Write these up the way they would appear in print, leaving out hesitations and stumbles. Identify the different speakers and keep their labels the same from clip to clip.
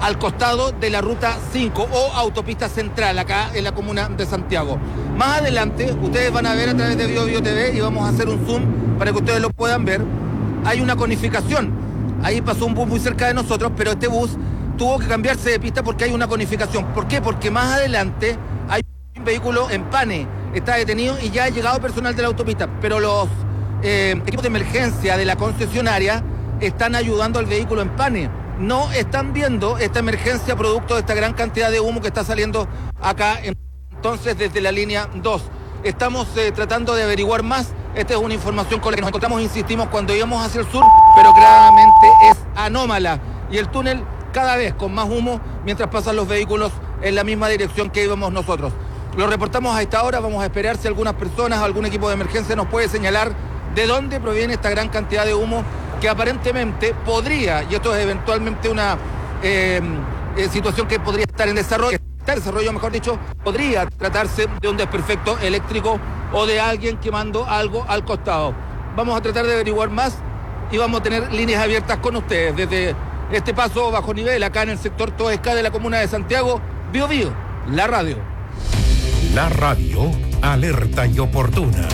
Speaker 1: al costado de la ruta 5 o autopista central, acá en la comuna de Santiago. Más adelante, ustedes van a ver a través de BioBio TV y vamos a hacer un zoom para que ustedes lo puedan ver. Hay una conificación. Ahí pasó un bus muy cerca de nosotros, pero este bus tuvo que cambiarse de pista porque hay una conificación. ¿Por qué? Porque más adelante hay un vehículo en pane, está detenido y ya ha llegado personal de la autopista, pero los equipos de emergencia de la concesionaria están ayudando al vehículo en pane. No están viendo esta emergencia producto de esta gran cantidad de humo que está saliendo acá, entonces desde la línea 2. Estamos tratando de averiguar más. Esta es una información con la que nos encontramos, insistimos, cuando íbamos hacia el sur, pero claramente es anómala. Y el túnel cada vez con más humo mientras pasan los vehículos en la misma dirección que íbamos nosotros. Lo reportamos a esta hora, vamos a esperar si algunas personas o algún equipo de emergencia nos puede señalar de dónde proviene esta gran cantidad de humo que aparentemente podría, y esto es eventualmente una situación que podría estar en desarrollo, mejor dicho, podría tratarse de un desperfecto eléctrico o de alguien quemando algo al costado. Vamos a tratar de averiguar más y vamos a tener líneas abiertas con ustedes desde este paso bajo nivel acá en el sector Toesca de la comuna de Santiago. BioBio, la radio.
Speaker 2: La radio, alerta y oportuna.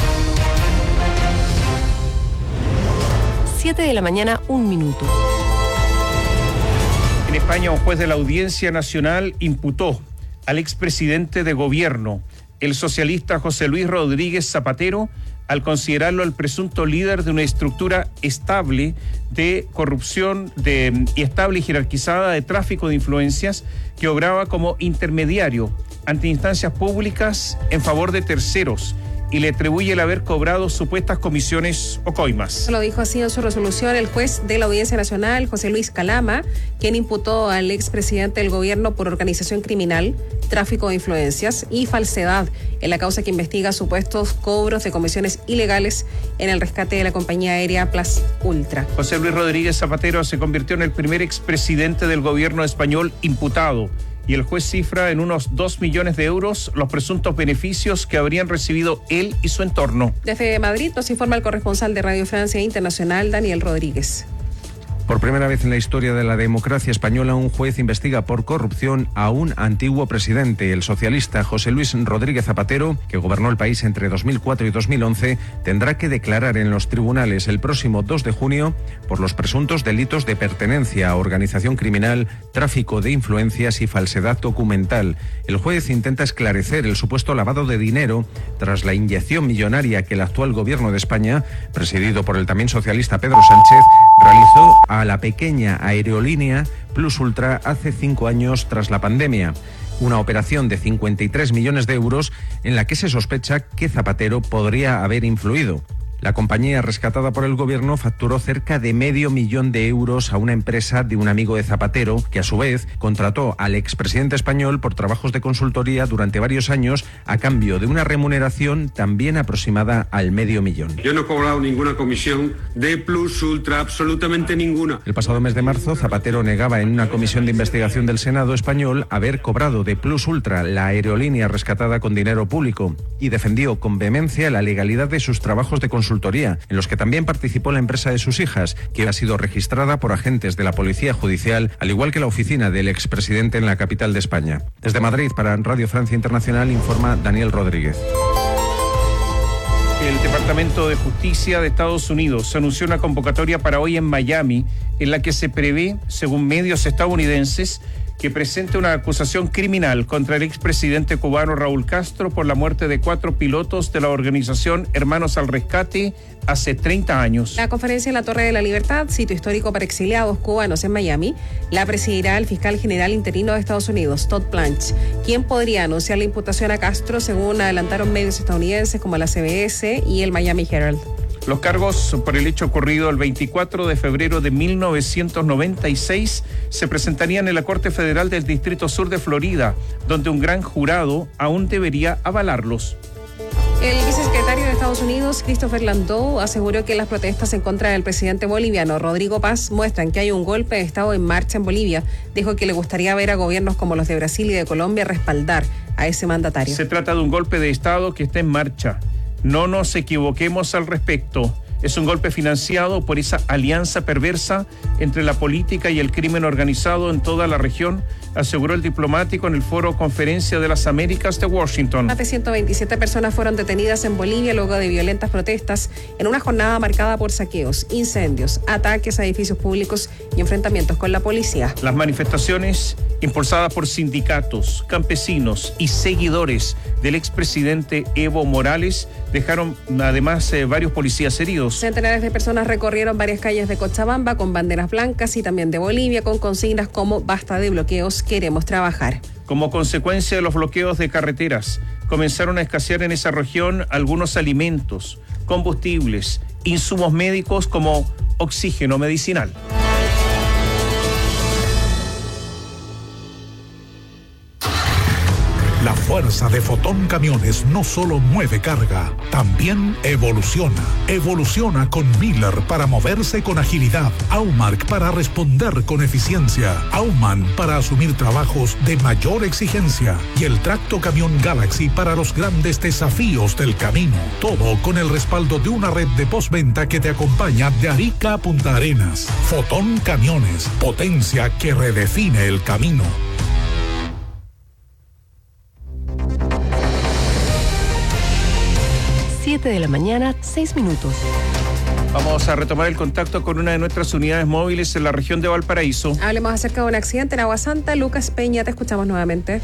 Speaker 3: 7 de la mañana, 1 minuto.
Speaker 4: En España, un juez de la Audiencia Nacional imputó al expresidente de gobierno, el socialista José Luis Rodríguez Zapatero, al considerarlo el presunto líder de una estructura estable de corrupción y estable y jerarquizada de tráfico de influencias que obraba como intermediario ante instancias públicas en favor de terceros y le atribuye el haber cobrado supuestas comisiones o coimas.
Speaker 5: Lo dijo así en su resolución el juez de la Audiencia Nacional, José Luis Calama, quien imputó al expresidente del gobierno por organización criminal, tráfico de influencias y falsedad en la causa que investiga supuestos cobros de comisiones ilegales en el rescate de la compañía aérea Plus Ultra.
Speaker 4: José Luis Rodríguez Zapatero se convirtió en el primer expresidente del gobierno español imputado, y el juez cifra en unos 2 millones de euros los presuntos beneficios que habrían recibido él y su entorno.
Speaker 5: Desde Madrid nos informa el corresponsal de Radio Francia Internacional, Daniel Rodríguez.
Speaker 6: Por primera vez en la historia de la democracia española, un juez investiga por corrupción a un antiguo presidente. El socialista José Luis Rodríguez Zapatero, que gobernó el país entre 2004 y 2011, tendrá que declarar en los tribunales el próximo 2 de junio por los presuntos delitos de pertenencia a organización criminal, tráfico de influencias y falsedad documental. El juez intenta esclarecer el supuesto lavado de dinero tras la inyección millonaria que el actual gobierno de España, presidido por el también socialista Pedro Sánchez, realizó a la pequeña aerolínea Plus Ultra hace 5 años tras la pandemia. Una operación de 53 millones de euros en la que se sospecha que Zapatero podría haber influido. La compañía rescatada por el gobierno facturó cerca de $500,000 de euros a una empresa de un amigo de Zapatero, que a su vez contrató al expresidente español por trabajos de consultoría durante varios años a cambio de una remuneración también aproximada al $500,000.
Speaker 7: Yo no he cobrado ninguna comisión de Plus Ultra, absolutamente ninguna.
Speaker 6: El pasado mes de marzo, Zapatero negaba en una comisión de investigación del Senado español haber cobrado de Plus Ultra, la aerolínea rescatada con dinero público, y defendió con vehemencia la legalidad de sus trabajos de consultoría, en los que también participó la empresa de sus hijas, que ha sido registrada por agentes de la Policía Judicial, al igual que la oficina del expresidente en la capital de España. Desde Madrid, para Radio Francia Internacional, informa Daniel Rodríguez.
Speaker 4: El Departamento de Justicia de Estados Unidos anunció una convocatoria para hoy en Miami, en la que se prevé, según medios estadounidenses, que presente una acusación criminal contra el expresidente cubano Raúl Castro por la muerte de 4 pilotos de la organización Hermanos al Rescate hace 30 años.
Speaker 5: La conferencia en la Torre de la Libertad, sitio histórico para exiliados cubanos en Miami, la presidirá el fiscal general interino de Estados Unidos, Todd Blanche, quien podría anunciar la imputación a Castro, según adelantaron medios estadounidenses como la CBS y el Miami Herald.
Speaker 4: Los cargos por el hecho ocurrido el 24 de febrero de 1996 se presentarían en la Corte Federal del Distrito Sur de Florida, donde un gran jurado aún debería avalarlos.
Speaker 5: El vicesecretario de Estados Unidos, Christopher Landau, aseguró que las protestas en contra del presidente boliviano Rodrigo Paz muestran que hay un golpe de Estado en marcha en Bolivia. Dijo que le gustaría ver a gobiernos como los de Brasil y de Colombia respaldar a ese mandatario.
Speaker 4: Se trata de un golpe de Estado que está en marcha. No nos equivoquemos al respecto. Es un golpe financiado por esa alianza perversa entre la política y el crimen organizado en toda la región, aseguró el diplomático en el foro Conferencia de las Américas de Washington.
Speaker 5: Más de 127 personas fueron detenidas en Bolivia luego de violentas protestas en una jornada marcada por saqueos, incendios, ataques a edificios públicos y enfrentamientos con la policía.
Speaker 4: Las manifestaciones, impulsadas por sindicatos, campesinos y seguidores del expresidente Evo Morales, dejaron además varios policías heridos.
Speaker 5: Centenares de personas recorrieron varias calles de Cochabamba con banderas blancas y también de Bolivia con consignas como "Basta de bloqueos, queremos trabajar".
Speaker 4: Como consecuencia de los bloqueos de carreteras, comenzaron a escasear en esa región algunos alimentos, combustibles, insumos médicos como oxígeno medicinal.
Speaker 2: La fuerza de Fotón Camiones no solo mueve carga, también evoluciona. Evoluciona con Miller para moverse con agilidad, Aumark para responder con eficiencia, Aumann para asumir trabajos de mayor exigencia y el Tracto Camión Galaxy para los grandes desafíos del camino. Todo con el respaldo de una red de postventa que te acompaña de Arica a Punta Arenas. Fotón Camiones, potencia que redefine el camino.
Speaker 3: 7 de la mañana, 6 minutos.
Speaker 4: Vamos a retomar el contacto con una de nuestras unidades móviles en la región de Valparaíso.
Speaker 5: Hablemos acerca de un accidente en Agua Santa. Lucas Peña, te escuchamos nuevamente.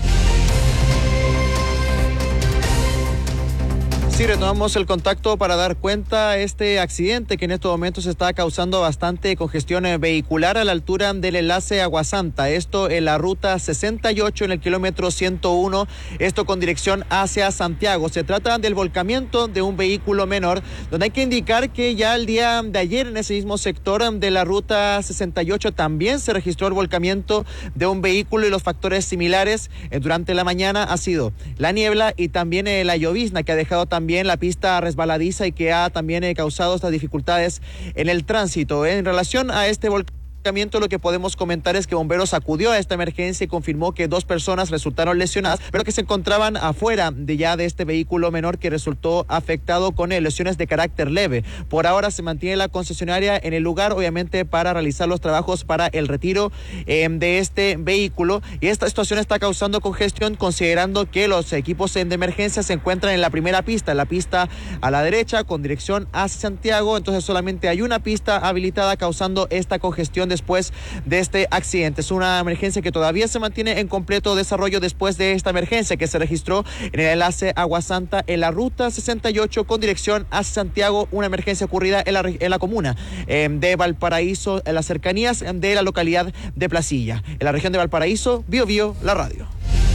Speaker 8: Sí, retomamos el contacto para dar cuenta de este accidente que en estos momentos está causando bastante congestión vehicular a la altura del enlace Agua Santa. Esto en la ruta 68 en el kilómetro 101, esto con dirección hacia Santiago. Se trata del volcamiento de un vehículo menor, donde hay que indicar que ya el día de ayer en ese mismo sector de la ruta 68 también se registró el volcamiento de un vehículo y los factores similares durante la mañana ha sido la niebla y también la llovizna que ha dejado también la pista resbaladiza y que ha también causado estas dificultades en el tránsito. En relación a este volcamiento, lo que podemos comentar es que Bomberos acudió a esta emergencia y confirmó que 2 personas resultaron lesionadas, pero que se encontraban afuera de este vehículo menor que resultó afectado con lesiones de carácter leve. Por ahora se mantiene la concesionaria en el lugar, obviamente para realizar los trabajos para el retiro de este vehículo, y esta situación está causando congestión considerando que los equipos de emergencia se encuentran en la primera pista, la pista a la derecha con dirección hacia Santiago, entonces solamente hay una pista habilitada causando esta congestión después de este accidente. Es una emergencia que todavía se mantiene en completo desarrollo después de esta emergencia que se registró en el enlace Agua Santa en la ruta 68 con dirección hacia Santiago, una emergencia ocurrida en la comuna de Valparaíso, en las cercanías de la localidad de Placilla. En la región de Valparaíso, Bio, la radio.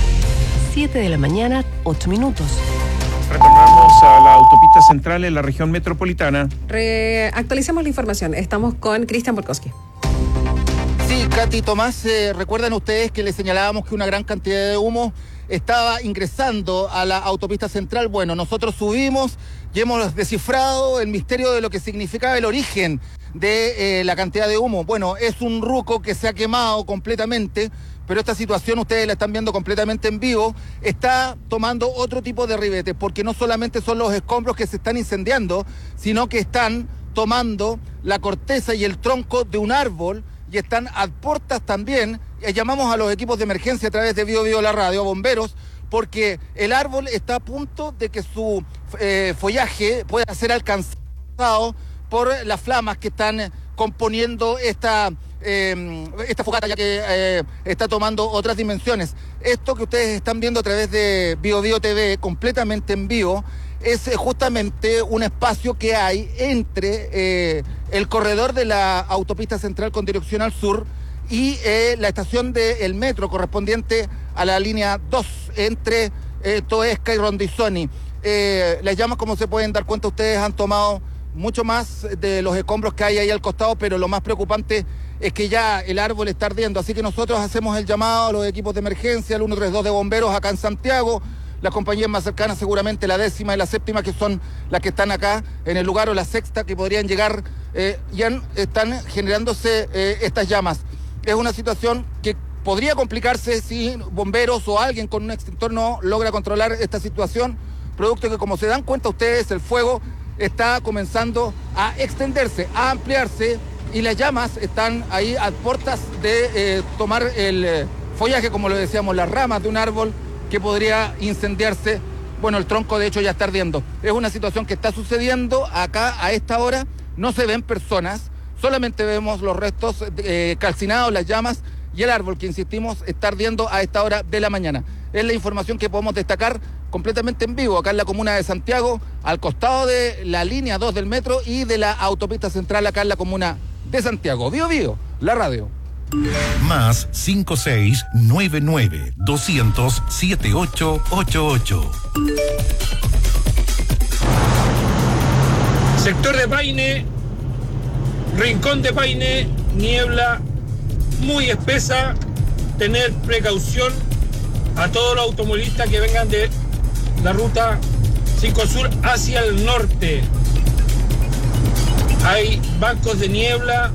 Speaker 3: 7 de la mañana, 8 minutos.
Speaker 4: Retornamos a la autopista central en la región metropolitana.
Speaker 5: Actualicemos la información. Estamos con Cristian Borkowski.
Speaker 1: Sí, Katy, Tomás, recuerdan ustedes que les señalábamos que una gran cantidad de humo estaba ingresando a la autopista central. Bueno, nosotros subimos y hemos descifrado el misterio de lo que significaba el origen de la cantidad de humo. Bueno, es un ruco que se ha quemado completamente, pero esta situación ustedes la están viendo completamente en vivo, está tomando otro tipo de ribetes, porque no solamente son los escombros que se están incendiando, sino que están tomando la corteza y el tronco de un árbol y están a portas también. Llamamos a los equipos de emergencia a través de Bio la radio, bomberos, porque el árbol está a punto de que su follaje pueda ser alcanzado por las flamas que están componiendo esta fogata, ya que está tomando otras dimensiones. Esto que ustedes están viendo a través de Bio TV, completamente en vivo, es justamente un espacio que hay entre el corredor de la autopista central con dirección al sur y la estación del metro correspondiente a la línea 2 entre Toesca y Rondizoni. Les llamo, como se pueden dar cuenta, ustedes han tomado mucho más de los escombros que hay ahí al costado, pero lo más preocupante es que ya el árbol está ardiendo, así que nosotros hacemos el llamado a los equipos de emergencia, al 132 de bomberos acá en Santiago, las compañías más cercanas seguramente la 10ª y la 7ª, que son las que están acá en el lugar, o la 6ª, que podrían llegar, ya están generándose estas llamas. Es una situación que podría complicarse si bomberos o alguien con un extintor no logra controlar esta situación, producto que, como se dan cuenta ustedes, el fuego está comenzando a extenderse, a ampliarse, y las llamas están ahí a puertas de tomar el follaje, como lo decíamos, las ramas de un árbol que podría incendiarse. Bueno, el tronco de hecho ya está ardiendo. Es una situación que está sucediendo acá a esta hora. No se ven personas, solamente vemos los restos calcinados, las llamas, y el árbol que, insistimos, está ardiendo a esta hora de la mañana. Es la información que podemos destacar completamente en vivo acá en la comuna de Santiago, al costado de la línea 2 del metro y de la autopista central acá en la comuna de Santiago. Bío Bío, la radio.
Speaker 2: Más 5699-200-7888.
Speaker 9: Sector de Paine, Rincón de Paine, niebla muy espesa. Tener precaución a todos los automovilistas que vengan de la ruta 5 Sur hacia el norte. Hay bancos de niebla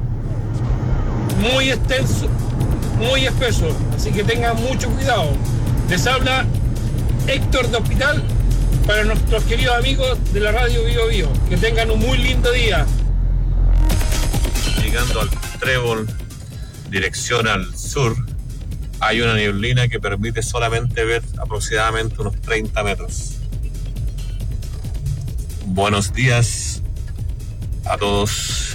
Speaker 9: muy extensos, muy espesos, así que tengan mucho cuidado. Les habla Héctor de Hospital para nuestros queridos amigos de la radio Bío Bío. Que tengan un muy lindo día.
Speaker 10: Llegando al Trébol, dirección al sur, hay una neblina que permite solamente ver aproximadamente unos 30 metros. Buenos días a todos.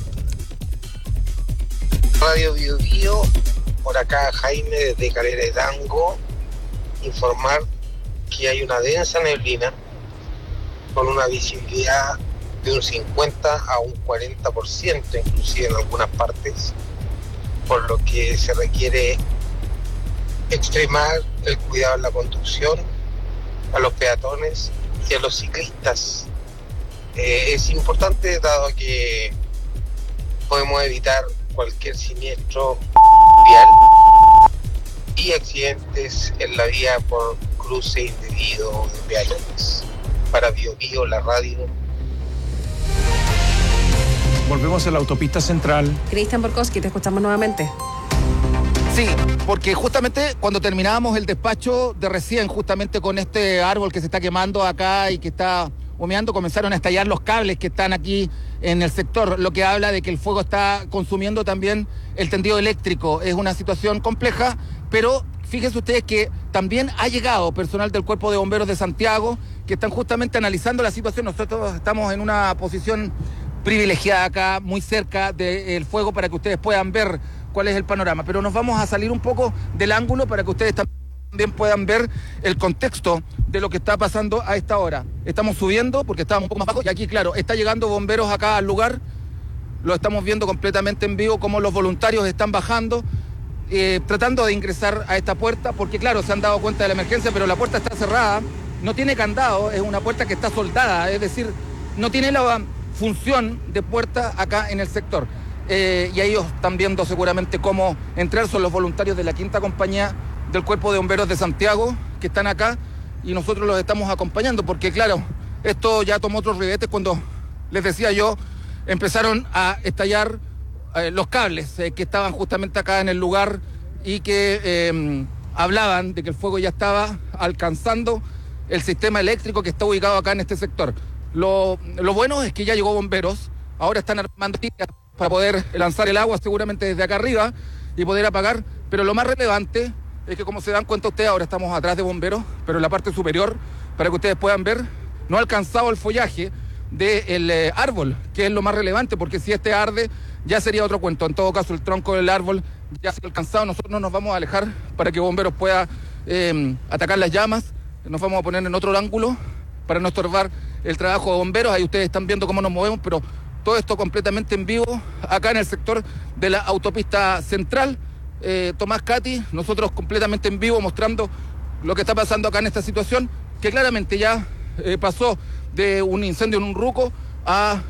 Speaker 11: Radio Bío Bío, por acá Jaime desde Calera Hidalgo, informar que hay una densa neblina con una visibilidad de un 50 a un 40%, inclusive en algunas partes, por lo que se requiere extremar el cuidado en la conducción a los peatones y a los ciclistas. Es importante, dado que podemos evitar cualquier siniestro vial y accidentes en la vía por cruce indebido de peatones. Para Bío Bío, la radio.
Speaker 4: Volvemos a la autopista central.
Speaker 5: Cristian Borkowski, te escuchamos nuevamente.
Speaker 1: Sí, porque justamente cuando terminábamos el despacho de recién, justamente con este árbol que se está quemando acá y que está humeando, comenzaron a estallar los cables que están aquí en el sector, lo que habla de que el fuego está consumiendo también el tendido eléctrico. Es una situación compleja, pero fíjense ustedes que también ha llegado personal del Cuerpo de Bomberos de Santiago, que están justamente analizando la situación. Nosotros estamos en una posición privilegiada acá, muy cerca del fuego, para que ustedes puedan ver cuál es el panorama. Pero nos vamos a salir un poco del ángulo para que ustedes también puedan ver el contexto de lo que está pasando a esta hora. Estamos subiendo porque estábamos un poco más bajos y aquí, claro, está llegando bomberos acá al lugar. Lo estamos viendo completamente en vivo, cómo los voluntarios están bajando, tratando de ingresar a esta puerta, porque claro, se han dado cuenta de la emergencia, pero la puerta está cerrada, no tiene candado, es una puerta que está soldada, es decir, no tiene la función de puerta acá en el sector. Y ellos están viendo seguramente cómo entrar. Son los voluntarios de la 5ª compañía del Cuerpo de Bomberos de Santiago que están acá y nosotros los estamos acompañando, porque claro, esto ya tomó otros ribetes cuando, les decía yo, empezaron a estallar los cables que estaban justamente acá en el lugar y que hablaban de que el fuego ya estaba alcanzando el sistema eléctrico que está ubicado acá en este sector. Lo bueno es que ya llegó bomberos, ahora están armando tiras para poder lanzar el agua seguramente desde acá arriba y poder apagar, pero lo más relevante es que, como se dan cuenta ustedes, ahora estamos atrás de bomberos, pero en la parte superior, para que ustedes puedan ver, no ha alcanzado el follaje del árbol, que es lo más relevante, porque si este arde ya sería otro cuento. En todo caso, el tronco del árbol ya se ha alcanzado. Nosotros no nos vamos a alejar para que bomberos pueda atacar las llamas. Nos vamos a poner en otro ángulo para no estorbar el trabajo de bomberos. Ahí ustedes están viendo cómo nos movemos, pero todo esto completamente en vivo acá en el sector de la autopista central. Tomás, Katy, nosotros completamente en vivo mostrando lo que está pasando acá en esta situación, que claramente ya pasó de un incendio en un ruco a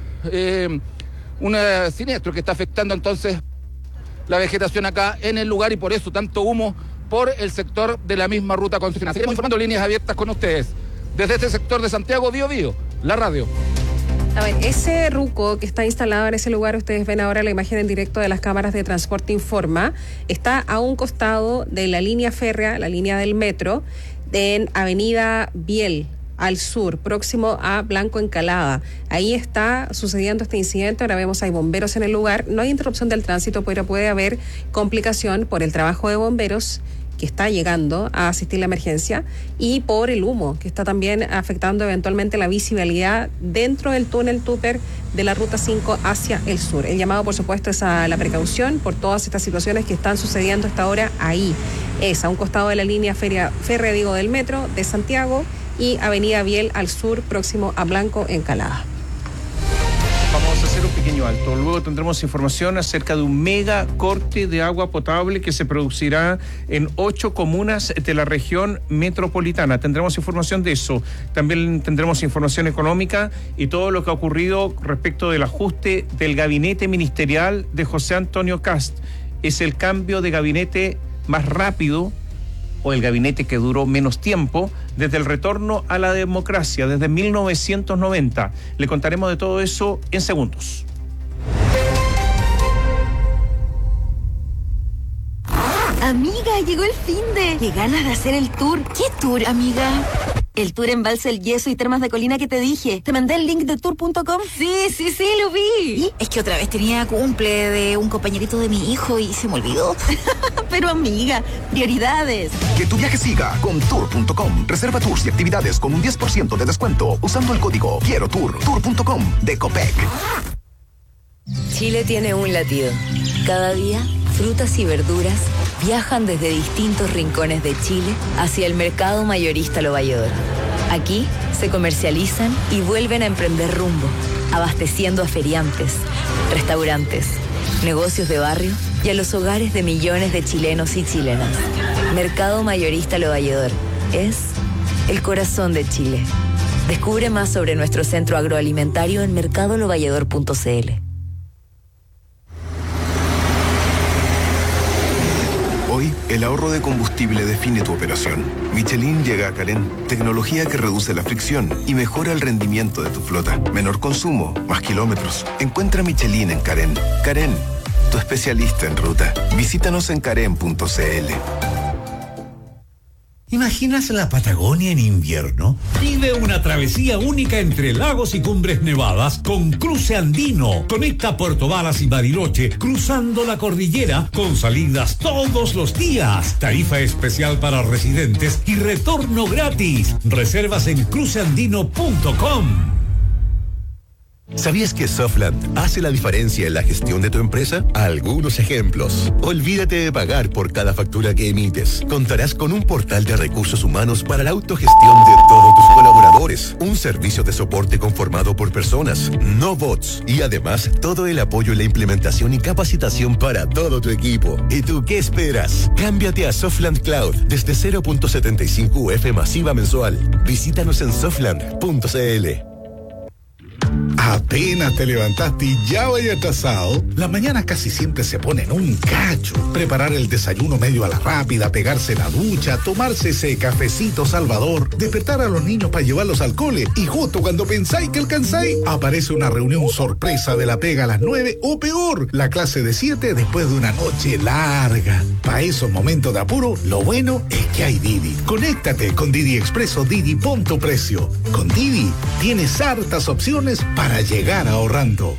Speaker 1: un siniestro que está afectando entonces la vegetación acá en el lugar, y por eso tanto humo por el sector de la misma ruta concesional. Seguimos informando, líneas abiertas con ustedes desde este sector de Santiago, Bío Bío, la radio.
Speaker 5: A ver, ese ruco que está instalado en ese lugar, ustedes ven ahora la imagen en directo de las cámaras de Transporte Informa, está a un costado de la línea férrea, la línea del metro, en Avenida Biel, al sur, próximo a Blanco Encalada. Ahí está sucediendo este incidente. Ahora vemos hay bomberos en el lugar. No hay interrupción del tránsito, pero puede haber complicación por el trabajo de bomberos que está llegando a asistir a la emergencia y por el humo que está también afectando eventualmente la visibilidad dentro del túnel Tupper de la Ruta 5 hacia el sur. El llamado, por supuesto, es a la precaución por todas estas situaciones que están sucediendo hasta ahora ahí. Es a un costado de la línea férrea del metro de Santiago y Avenida Biel al sur, próximo a Blanco Encalada.
Speaker 4: Vamos a hacer un pequeño alto. Luego tendremos información acerca de un mega corte de agua potable que se producirá en 8 comunas de la región metropolitana. Tendremos información de eso. También tendremos información económica y todo lo que ha ocurrido respecto del ajuste del gabinete ministerial de José Antonio Kast. Es el cambio de gabinete más rápido o el gabinete que duró menos tiempo desde el retorno a la democracia, desde 1990. Le contaremos de todo eso en segundos.
Speaker 12: Amiga, llegó el finde. Qué ganas de hacer el tour. ¿Qué tour, amiga? El tour Embalse El Yeso y Termas de Colina que te dije. ¿Te mandé el link de tour.com? Sí, lo vi. ¿Y? Es que otra vez tenía cumple de un compañerito de mi hijo y se me olvidó. Pero amiga, prioridades.
Speaker 13: Que tu viaje siga con tour.com. Reserva tours y actividades con un 10% de descuento usando el código Quiero Tour. Tour.com de Copec.
Speaker 14: Chile tiene un latido. Cada día, frutas y verduras viajan desde distintos rincones de Chile hacia el mercado mayorista Lo Valledor. Aquí se comercializan y vuelven a emprender rumbo, abasteciendo a feriantes, restaurantes, negocios de barrio y a los hogares de millones de chilenos y chilenas. Mercado mayorista Lo Valledor es el corazón de Chile. Descubre más sobre nuestro centro agroalimentario en mercadolovalledor.cl.
Speaker 15: Hoy, el ahorro de combustible define tu operación. Michelin llega a Carén, tecnología que reduce la fricción y mejora el rendimiento de tu flota. Menor consumo, más kilómetros. Encuentra Michelin en Carén. Carén, tu especialista en ruta. Visítanos en carén.cl.
Speaker 16: ¿Imaginas la Patagonia en invierno? Vive una travesía única entre lagos y cumbres nevadas con Cruce Andino. Conecta Puerto Varas y Bariloche cruzando la cordillera con salidas todos los días. Tarifa especial para residentes y retorno gratis. Reservas en cruceandino.com.
Speaker 17: ¿Sabías que Softland hace la diferencia en la gestión de tu empresa? Algunos ejemplos. Olvídate de pagar por cada factura que emites. Contarás con un portal de recursos humanos para la autogestión de todos tus colaboradores. Un servicio de soporte conformado por personas, no bots. Y además, todo el apoyo en la implementación y capacitación para todo tu equipo. ¿Y tú qué esperas? Cámbiate a Softland Cloud desde 0.75 UF masiva mensual. Visítanos en softland.cl.
Speaker 2: Apenas te levantaste y ya vaya atrasado. La mañana casi siempre se pone en un cacho. Preparar el desayuno medio a la rápida, pegarse la ducha, tomarse ese cafecito salvador, despertar a los niños para llevarlos al cole y justo cuando pensáis que alcanzáis, aparece una reunión sorpresa de la pega a las 9 o peor, la clase de 7 después de una noche larga. Para esos momentos de apuro, lo bueno es que hay Didi. Conéctate con Didi Expreso Didi Punto Precio. Con Didi tienes hartas opciones para llegar ahorrando.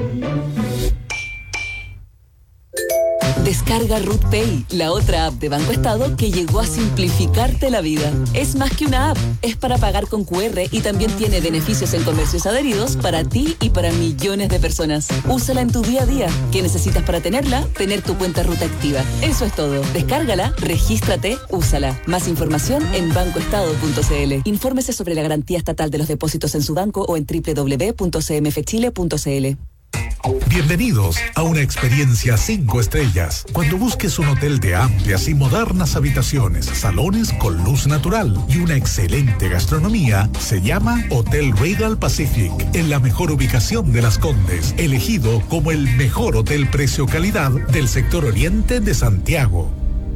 Speaker 18: Descarga RootPay, la otra app de Banco Estado que llegó a simplificarte la vida. Es más que una app, es para pagar con QR y también tiene beneficios en comercios adheridos para ti y para millones de personas. Úsala en tu día a día. ¿Qué necesitas para tenerla? Tener tu cuenta Ruta activa. Eso es todo. Descárgala, regístrate, úsala. Más información en bancoestado.cl. Infórmese sobre la garantía estatal de los depósitos en su banco o en www.cmfchile.cl.
Speaker 2: Bienvenidos a una experiencia 5 estrellas. Cuando busques un hotel de amplias y modernas habitaciones, salones con luz natural y una excelente gastronomía, se llama Hotel Regal Pacific, en la mejor ubicación de Las Condes, elegido como el mejor hotel precio-calidad del sector oriente de Santiago.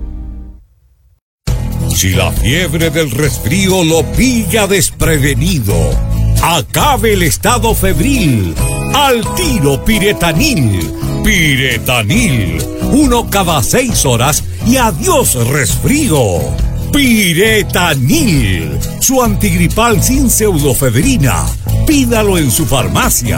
Speaker 19: Si la fiebre del resfrío lo pilla desprevenido, acabe el estado febril. Al tiro Piretanil. Piretanil. 1 cada 6 horas y adiós resfrío. Piretanil, su antigripal sin pseudofedrina. Pídalo en su farmacia.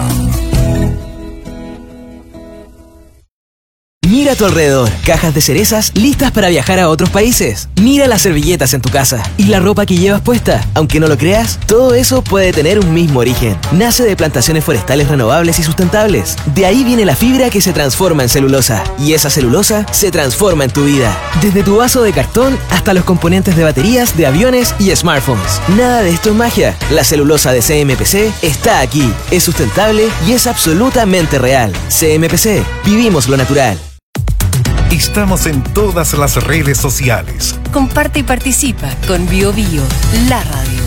Speaker 20: Mira a tu alrededor, cajas de cerezas listas para viajar a otros países. Mira las servilletas en tu casa y la ropa que llevas puesta. Aunque no lo creas, todo eso puede tener un mismo origen. Nace de plantaciones forestales renovables y sustentables. De ahí viene la fibra que se transforma en celulosa. Y esa celulosa se transforma en tu vida. Desde tu vaso de cartón hasta los componentes de baterías, de aviones y smartphones. Nada de esto es magia. La celulosa de CMPC está aquí. Es sustentable y es absolutamente real. CMPC, vivimos lo natural.
Speaker 2: Estamos en todas las redes sociales.
Speaker 3: Comparte y participa con BioBio, la radio.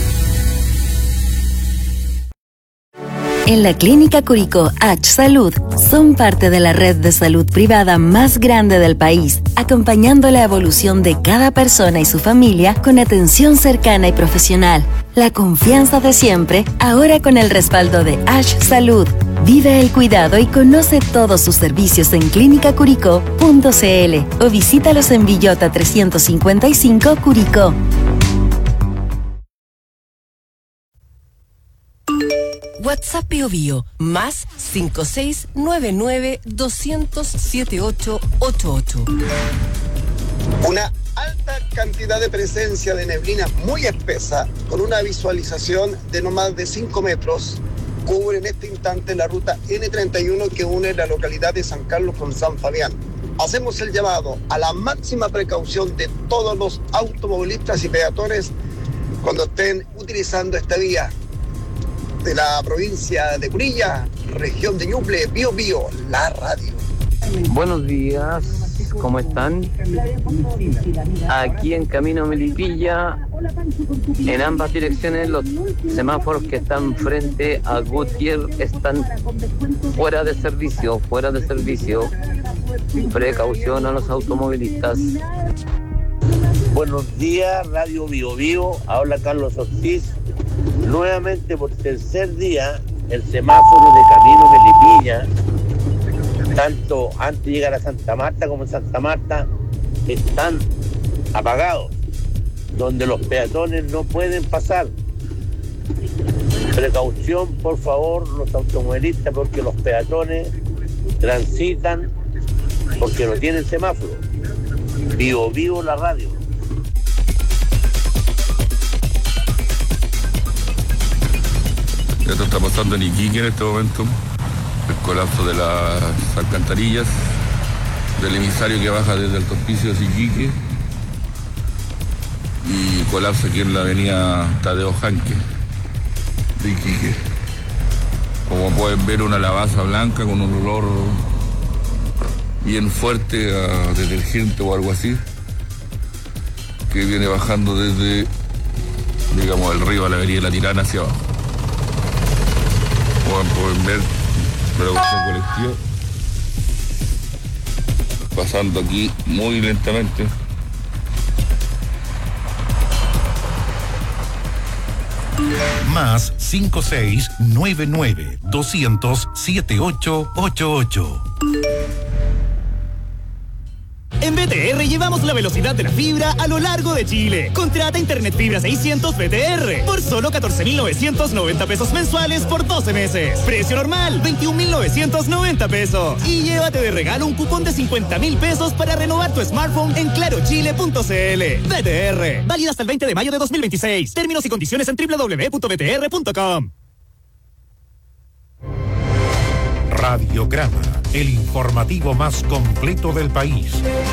Speaker 12: En la Clínica Curicó H Salud son parte de la red de salud privada más grande del país, acompañando la evolución de cada persona y su familia con atención cercana y profesional. La confianza de siempre, ahora con el respaldo de H Salud. Vive el cuidado y conoce todos sus servicios en clinicacuricó.cl o visítalos en Villota 355 Curicó.
Speaker 3: WhatsApp BioBio más 5699-200-7888.
Speaker 21: Una alta cantidad de presencia de neblina muy espesa, con una visualización de no más de 5 metros, cubre en este instante la ruta N31 que une la localidad de San Carlos con San Fabián. Hacemos el llamado a la máxima precaución de todos los automovilistas y peatones cuando estén utilizando esta vía de la provincia de Curilla, región de Ñuble. BioBio, la radio.
Speaker 22: Buenos días, ¿cómo están? Aquí en Camino Melipilla, en ambas direcciones, los semáforos que están frente a Gutiérrez están fuera de servicio. Precaución a los automovilistas.
Speaker 23: Buenos días, Radio BioBio, habla Carlos Ortiz. Nuevamente por tercer día, el semáforo de Camino Melipilla, tanto antes de llegar a Santa Marta como en Santa Marta, están apagados, donde los peatones no pueden pasar. Precaución, por favor, los automovilistas, porque los peatones transitan porque no tienen semáforo. BioBio, la radio.
Speaker 24: Esto está pasando en Iquique en este momento, el colapso de las alcantarillas, del emisario que baja desde el hospicio de Iquique, y colapso aquí en la avenida Tadeo Janque de Iquique. Como pueden ver, una lavaza blanca con un olor bien fuerte a detergente o algo así, que viene bajando desde, digamos, el río a la avenida La Tirana hacia abajo. Pueden ver la evacuación colectiva pasando aquí muy lentamente.
Speaker 2: Más 5699-200-7888.
Speaker 25: En BTR llevamos la velocidad de la fibra a lo largo de Chile. Contrata Internet Fibra 600 BTR por solo 14.990 pesos mensuales por 12 meses. Precio normal, 21.990 pesos. Y llévate de regalo un cupón de 50.000 pesos para renovar tu smartphone en clarochile.cl. BTR, válida hasta el 20 de mayo de 2026. Términos y condiciones en www.btr.com.
Speaker 2: Radiograma, el informativo más completo del país.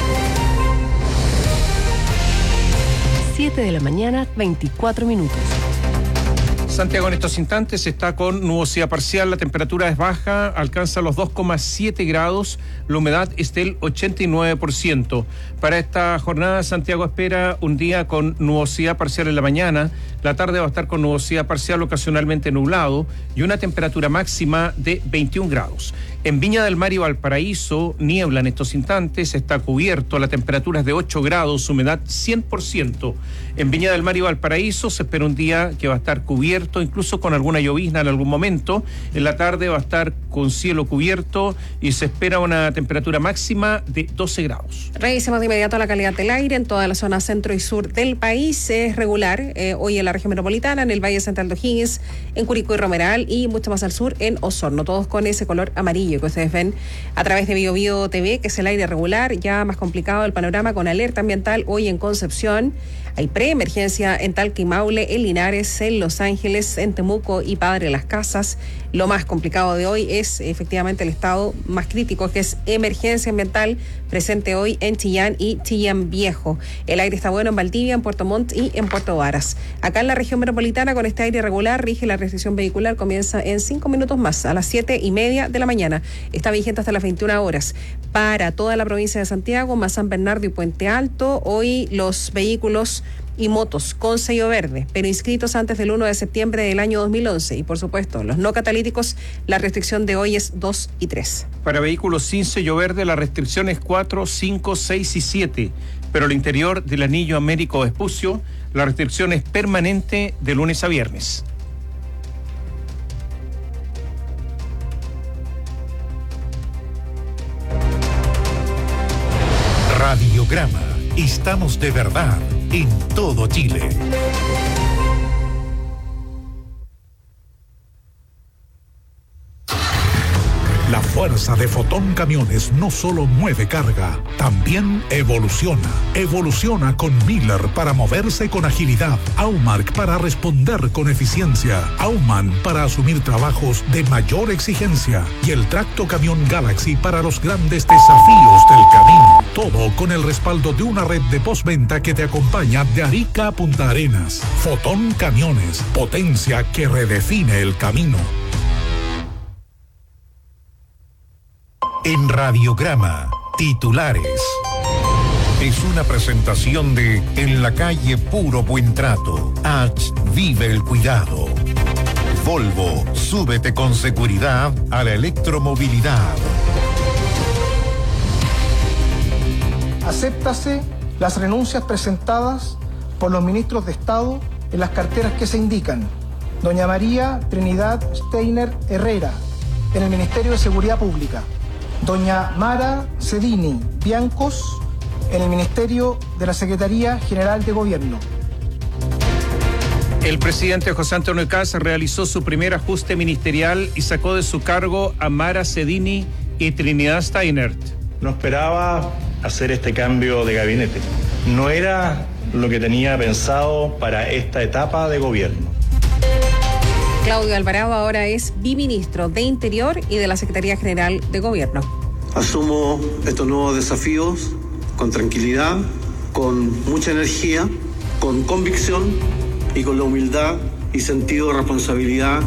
Speaker 3: 7 de la mañana, 24 minutos.
Speaker 4: Santiago en estos instantes está con nubosidad parcial, la temperatura es baja, alcanza los 2,7 grados, la humedad es del 89%. Para esta jornada, Santiago espera un día con nubosidad parcial en la mañana, la tarde va a estar con nubosidad parcial ocasionalmente nublado y una temperatura máxima de 21 grados. En Viña del Mar y Valparaíso, niebla en estos instantes, está cubierto, la temperatura es de 8 grados, humedad 100%. En Viña del Mar y Valparaíso se espera un día que va a estar cubierto cubierto, incluso con alguna llovizna en algún momento. En la tarde va a estar con cielo cubierto y se espera una temperatura máxima de 12 grados.
Speaker 5: Revisemos de inmediato la calidad del aire en toda la zona centro y sur del país. Es regular hoy en la región metropolitana, en el Valle Central de O'Higgins, en Curicó y Romeral y mucho más al sur en Osorno, todos con ese color amarillo que ustedes ven a través de BioBio TV, que es el aire regular. Ya más complicado el panorama con alerta ambiental hoy en Concepción. Hay preemergencia en Talca y Maule, en Linares, en Los Ángeles, en Temuco y Padre Las Casas. Lo más complicado de hoy es efectivamente el estado más crítico, que es emergencia ambiental, presente hoy en Chillán y Chillán Viejo. El aire está bueno en Valdivia, en Puerto Montt y en Puerto Varas. Acá en la región metropolitana, con este aire regular, rige la restricción vehicular, comienza en 5 minutos más, a las 7:30 de la mañana. Está vigente hasta las 21 horas. Para toda la provincia de Santiago, más San Bernardo y Puente Alto, hoy los vehículos y motos con sello verde, pero inscritos antes del 1 de septiembre del año 2011. Y por supuesto, los no catalíticos, la restricción de hoy es 2 y 3.
Speaker 4: Para vehículos sin sello verde, la restricción es 4, 5, 6 y 7. Pero al interior del anillo Américo Vespucio, la restricción es permanente de lunes a viernes.
Speaker 2: Radiograma. Estamos de verdad en todo Chile. La fuerza de Fotón Camiones no solo mueve carga, también evoluciona. Evoluciona con Miller para moverse con agilidad, Aumark para responder con eficiencia, Aumann para asumir trabajos de mayor exigencia y el Tracto Camión Galaxy para los grandes desafíos del camino. Todo con el respaldo de una red de postventa que te acompaña de Arica a Punta Arenas. Fotón Camiones, potencia que redefine el camino. En Radiograma, titulares. Es una presentación de En la calle Puro Buen Trato. H. Vive el cuidado. Volvo, súbete con seguridad a la electromovilidad.
Speaker 6: Acéptase las renuncias presentadas por los ministros de Estado en las carteras que se indican. Doña María Trinidad Steiner Herrera, en el Ministerio de Seguridad Pública. Doña Mara Cedini Biancos, en el Ministerio de la Secretaría General de Gobierno.
Speaker 4: El presidente José Antonio Kast realizó su primer ajuste ministerial y sacó de su cargo a Mara Cedini y Trinidad Steiner.
Speaker 7: No esperaba hacer este cambio de gabinete. No era lo que tenía pensado para esta etapa de gobierno.
Speaker 5: Claudio Alvarado ahora es biministro de Interior y de la Secretaría General de Gobierno.
Speaker 8: Asumo estos nuevos desafíos con tranquilidad, con mucha energía, con convicción y con la humildad y sentido de responsabilidad.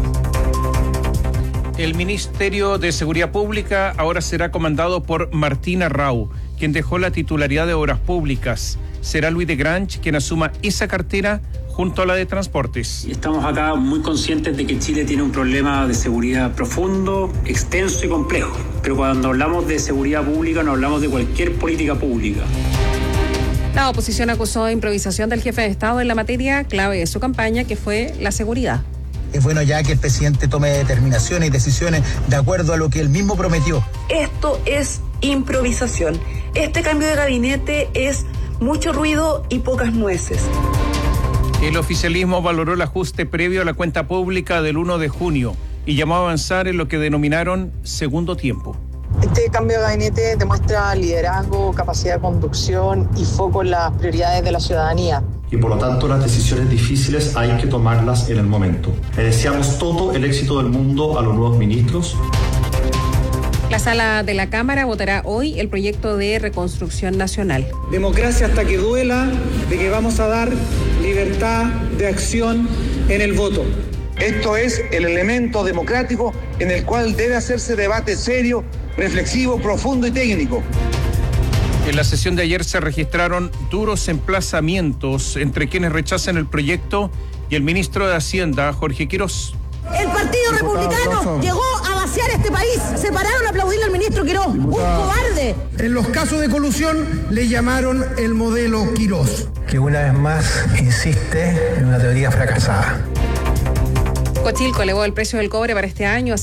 Speaker 4: El Ministerio de Seguridad Pública ahora será comandado por Martín Arrau, quien dejó la titularidad de Obras Públicas. Será Luis de Grange quien asuma esa cartera junto a la de Transportes.
Speaker 9: Estamos acá muy conscientes de que Chile tiene un problema de seguridad profundo, extenso y complejo. Pero cuando hablamos de seguridad pública no hablamos de cualquier política pública.
Speaker 5: La oposición acusó improvisación del jefe de Estado en la materia clave de su campaña, que fue la seguridad.
Speaker 10: Es bueno ya que el presidente tome determinaciones y decisiones de acuerdo a lo que él mismo prometió.
Speaker 26: Esto es improvisación. Este cambio de gabinete es mucho ruido y pocas nueces.
Speaker 4: El oficialismo valoró el ajuste previo a la cuenta pública del 1 de junio y llamó a avanzar en lo que denominaron segundo tiempo.
Speaker 27: Este cambio de gabinete demuestra liderazgo, capacidad de conducción y foco en las prioridades de la ciudadanía.
Speaker 28: Y por lo tanto las decisiones difíciles hay que tomarlas en el momento. Le deseamos todo el éxito del mundo a los nuevos ministros.
Speaker 5: La sala de la Cámara votará hoy el proyecto de reconstrucción nacional.
Speaker 29: Democracia hasta que duela, de que vamos a dar libertad de acción en el voto.
Speaker 30: Esto es el elemento democrático en el cual debe hacerse debate serio, reflexivo, profundo y técnico.
Speaker 4: En la sesión de ayer se registraron duros emplazamientos entre quienes rechazan el proyecto y el ministro de Hacienda, Jorge Quirós.
Speaker 31: El Partido Republicano llegó a vaciar este país. Se pararon a aplaudirle al ministro Quirós. ¡Un cobarde!
Speaker 29: En los casos de colusión le llamaron el modelo Quirós.
Speaker 10: Que una vez más insiste en una teoría fracasada.
Speaker 5: Cochilco elevó el precio del cobre para este año a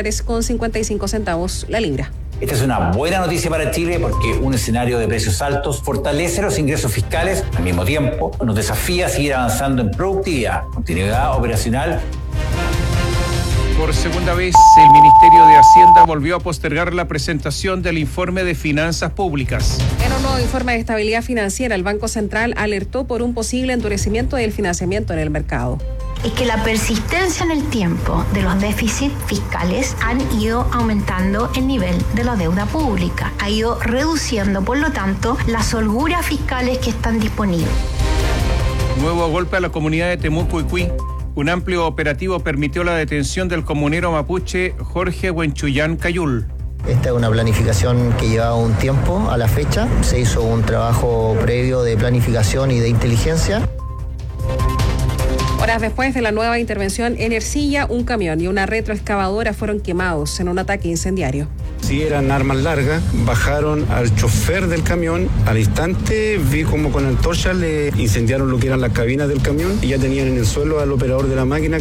Speaker 5: $5.55 la libra.
Speaker 1: Esta es una buena noticia para Chile porque un escenario de precios altos fortalece los ingresos fiscales, al mismo tiempo nos desafía a seguir avanzando en productividad, continuidad operacional.
Speaker 4: Por segunda vez, el Ministerio de Hacienda volvió a postergar la presentación del informe de finanzas públicas.
Speaker 5: En un nuevo informe de estabilidad financiera, el Banco Central alertó por un posible endurecimiento del financiamiento en el mercado.
Speaker 11: Es que la persistencia en el tiempo de los déficits fiscales han ido aumentando el nivel de la deuda pública, ha ido reduciendo, por lo tanto, las holguras fiscales que están disponibles.
Speaker 4: Nuevo golpe a la comunidad de Temuco y Cuy. Un amplio operativo permitió la detención del comunero mapuche Jorge Huenchuyán Cayul.
Speaker 12: Esta es una planificación que llevaba un tiempo a la fecha. Se hizo un trabajo previo de planificación y de inteligencia.
Speaker 5: Horas después de la nueva intervención en Ercilla, un camión y una retroexcavadora fueron quemados en un ataque incendiario.
Speaker 13: Sí, eran armas largas, bajaron al chofer del camión, al instante vi como con antorcha le incendiaron lo que eran las cabinas del camión y ya tenían en el suelo al operador de la máquina.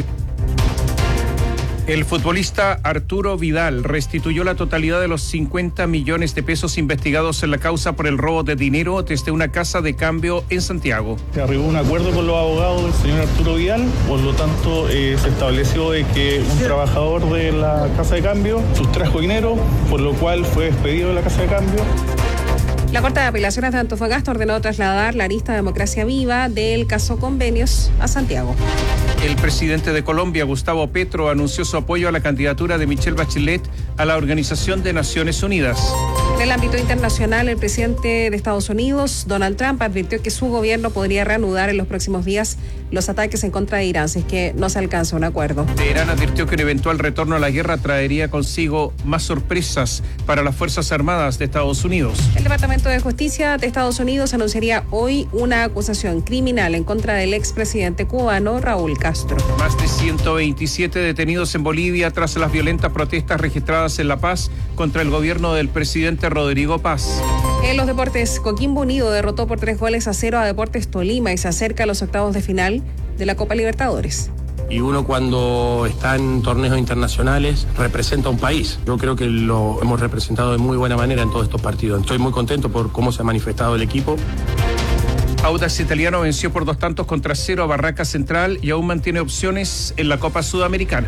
Speaker 4: El futbolista Arturo Vidal restituyó la totalidad de los 50 millones de pesos investigados en la causa por el robo de dinero desde una casa de cambio en Santiago.
Speaker 14: Se arribó un acuerdo con los abogados del señor Arturo Vidal, por lo tanto se estableció de que un trabajador de la casa de cambio sustrajo dinero, por lo cual fue despedido de la casa de cambio.
Speaker 5: La Corte de Apelaciones de Antofagasta ordenó trasladar la arista Democracia Viva del caso Convenios a Santiago.
Speaker 4: El presidente de Colombia, Gustavo Petro, anunció su apoyo a la candidatura de Michelle Bachelet a la Organización de Naciones Unidas.
Speaker 5: En el ámbito internacional, el presidente de Estados Unidos, Donald Trump, advirtió que su gobierno podría reanudar en los próximos días los ataques en contra de Irán si es que no se alcanza un acuerdo.
Speaker 4: Teherán advirtió que un eventual retorno a la guerra traería consigo más sorpresas para las Fuerzas Armadas de Estados Unidos.
Speaker 5: El Departamento de Justicia de Estados Unidos anunciaría hoy una acusación criminal en contra del expresidente cubano Raúl Castro.
Speaker 4: Más de 127 detenidos en Bolivia tras las violentas protestas registradas en La Paz contra el gobierno del presidente Rodrigo Paz.
Speaker 5: En los deportes, Coquimbo Unido derrotó por 3-0 a Deportes Tolima y se acerca a los octavos de final de la Copa Libertadores.
Speaker 15: Y uno cuando está en torneos internacionales representa a un país. Yo creo que lo hemos representado de muy buena manera en todos estos partidos. Estoy muy contento por cómo se ha manifestado el equipo.
Speaker 4: Audax Italiano venció por 2-0 a Barraca Central y aún mantiene opciones en la Copa Sudamericana.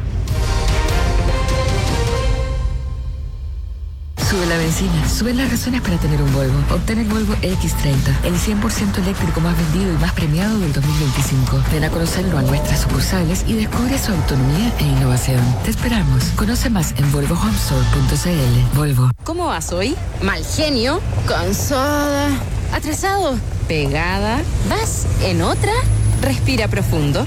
Speaker 16: Sube la benzina, suben las razones para tener un Volvo. Obtén el Volvo X30, el 100% eléctrico más vendido y más premiado del 2025. Ven a conocerlo a nuestras sucursales y descubre su autonomía e innovación. Te esperamos. Conoce más en volvohomestore.cl. Volvo.
Speaker 17: ¿Cómo vas hoy? Mal genio, cansada, atrasado, pegada. ¿Vas en otra? Respira profundo.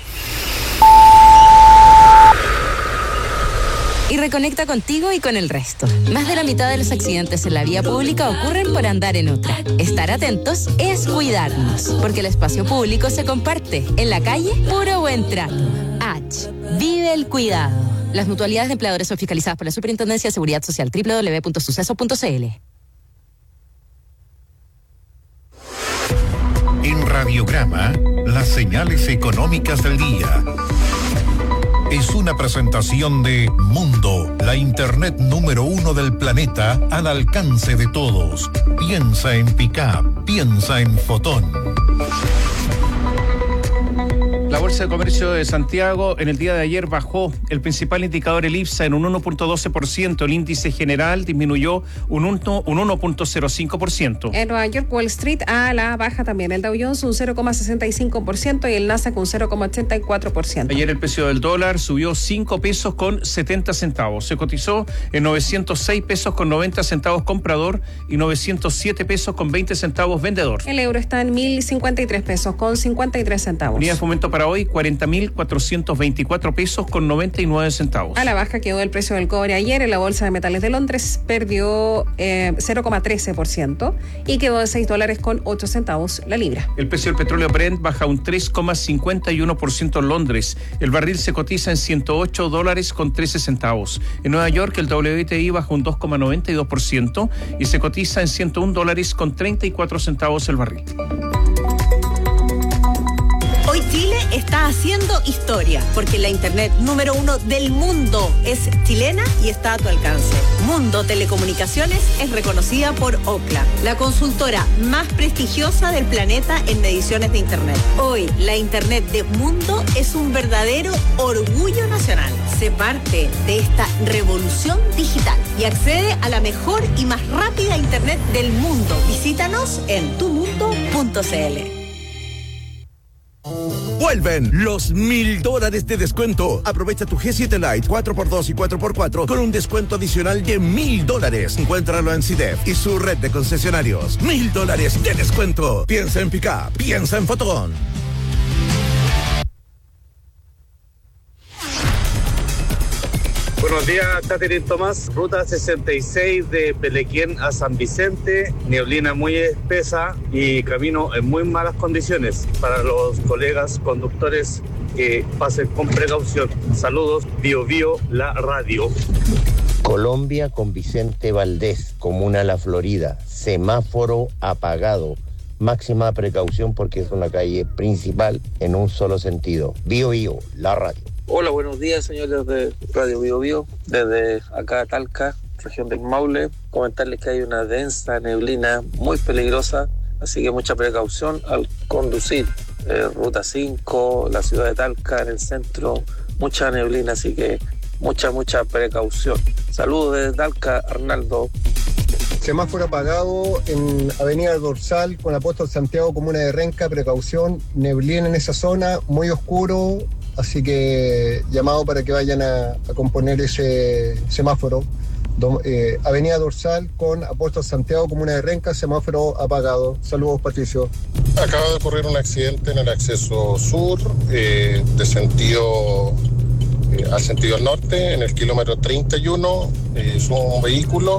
Speaker 17: Y reconecta contigo y con el resto. Más de la mitad de los accidentes en la vía pública ocurren por andar en otra. Estar atentos es cuidarnos, porque el espacio público se comparte. En la calle, puro buen trato. H. Vive el cuidado. Las mutualidades de empleadores son fiscalizadas por la Superintendencia de Seguridad Social. www.suceso.cl.
Speaker 2: En Radiograma, las señales económicas del día. Es una presentación de Mundo, la internet número 1 del planeta al alcance de todos. Piensa en Pickup, piensa en Fotón.
Speaker 4: La Bolsa de Comercio de Santiago en el día de ayer bajó. El principal indicador, el IPSA, en un 1.12%. El índice general disminuyó un 1.05%.
Speaker 5: En Nueva York, Wall Street a la baja también. El Dow Jones un 0.65% y el Nasdaq un 0.84%.
Speaker 4: Ayer el precio del dólar subió 5 pesos con 70 centavos. Se cotizó en 906 pesos con 90 centavos comprador y 907 pesos con 20 centavos vendedor.
Speaker 5: El euro está en 1.053 pesos con 53 centavos.
Speaker 4: Unidad de fomento para hoy, 40.424 pesos con 99 centavos.
Speaker 5: A la baja quedó el precio del cobre ayer. En la Bolsa de Metales de Londres perdió 0.13% y quedó de $6 con 8 centavos la libra.
Speaker 4: El precio del petróleo Brent baja un 3.51% en Londres. El barril se cotiza en $108 con 13 centavos. En Nueva York el WTI baja un 2.92% y se cotiza en $101 con 34 centavos el barril.
Speaker 31: Hoy Chile está
Speaker 3: está haciendo historia, porque la internet número 1 del mundo es chilena y está a tu alcance. Mundo Telecomunicaciones es reconocida por Ookla, la consultora más prestigiosa del planeta en mediciones de internet. Hoy, la internet de Mundo es un verdadero orgullo nacional. Sé parte de esta revolución digital y accede a la mejor y más rápida internet del mundo. Visítanos en tumundo.cl.
Speaker 6: Vuelven los $1,000 de descuento. Aprovecha tu G7 Lite 4x2 y 4x4 con un descuento adicional de $1,000. Encuéntralo en CIDEF y su red de concesionarios. $1,000 de descuento. Piensa en Pickup, piensa en Fotón.
Speaker 7: Buenos días, Catherine Tomás. Ruta 66 de Pelequén a San Vicente. Neblina muy espesa y camino en muy malas condiciones. Para los colegas conductores, que pasen con precaución. Saludos, Bio Bio, la radio.
Speaker 18: Colombia con Vicente Valdés, comuna La Florida. Semáforo apagado. Máxima precaución porque es una calle principal en un solo sentido. Bio Bio, la radio.
Speaker 19: Hola, buenos días, señores de Radio Bio Bio, desde acá Talca, región del Maule. Comentarles que hay una densa neblina muy peligrosa, así que mucha precaución al conducir. Ruta 5, la ciudad de Talca, en el centro, mucha neblina, así que mucha precaución. Saludos desde Talca, Arnaldo.
Speaker 20: Semáforo apagado en Avenida Dorsal con Apóstol Santiago, comuna de Renca, precaución, neblina en esa zona, muy oscuro. Así que llamado para que vayan a componer ese semáforo. Avenida Dorsal con Apóstol Santiago, comuna de Renca, semáforo apagado. Saludos, Patricio.
Speaker 21: Acaba de ocurrir un accidente en el acceso sur, de sentido al sentido norte, en el kilómetro 31. Es un vehículo.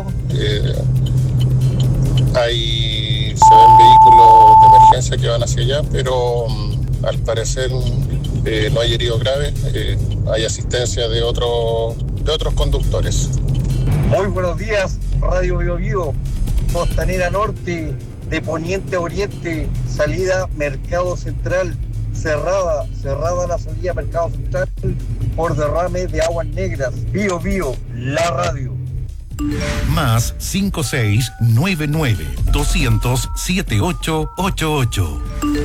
Speaker 21: Se ven vehículos de emergencia que van hacia allá, pero al parecer no hay heridos graves, hay asistencia de otros conductores.
Speaker 30: Muy buenos días, Radio Bio Bio, Costanera Norte, de Poniente a Oriente, salida Mercado Central, cerrada la salida Mercado Central por derrame de aguas negras. Bio Bio, la radio.
Speaker 2: Más 5699-200-7888.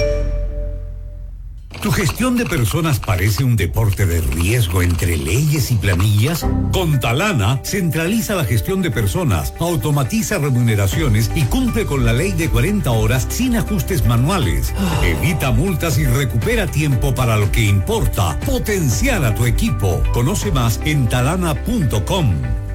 Speaker 2: ¿Tu gestión de personas parece un deporte de riesgo entre leyes y planillas? Con Talana, centraliza la gestión de personas, automatiza remuneraciones y cumple con la ley de 40 horas sin ajustes manuales. Evita multas y recupera tiempo para lo que importa. Potenciar a tu equipo. Conoce más en talana.com.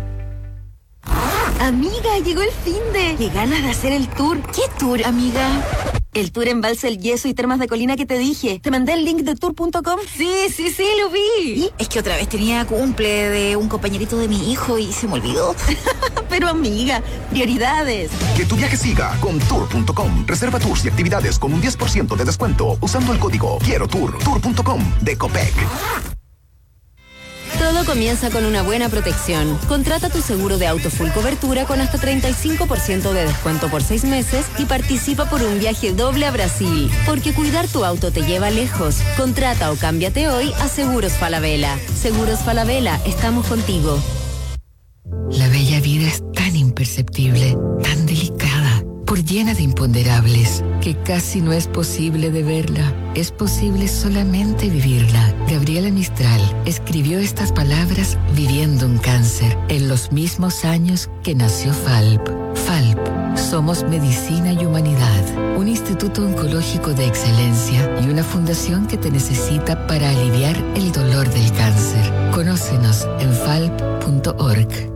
Speaker 22: Amiga, llegó el finde. Qué ganas de hacer el tour. ¿Qué tour, amiga? El tour Embalse El Yeso y Termas de Colina que te dije. ¿Te mandé el link de tour.com? Sí, lo vi. ¿Y? Es que otra vez tenía cumple de un compañerito de mi hijo y se me olvidó. Pero amiga, prioridades.
Speaker 23: Que tu viaje siga con tour.com. Reserva tours y actividades con un 10% de descuento usando el código Quiero Tour. Tour.com de Copec.
Speaker 17: Todo comienza con una buena protección. Contrata tu seguro de auto full cobertura con hasta 35% de descuento por 6 meses y participa por un viaje doble a Brasil. Porque cuidar tu auto te lleva lejos. Contrata o cámbiate hoy a Seguros Falabella. Seguros Falabella, estamos contigo.
Speaker 16: La bella vida es tan imperceptible, tan delicada, por llena de imponderables, que casi no es posible de verla. Es posible solamente vivirla. Gabriela Mistral escribió estas palabras viviendo un cáncer en los mismos años que nació FALP. FALP, somos medicina y humanidad, un instituto oncológico de excelencia y una fundación que te necesita para aliviar el dolor del cáncer. Conócenos en falp.org.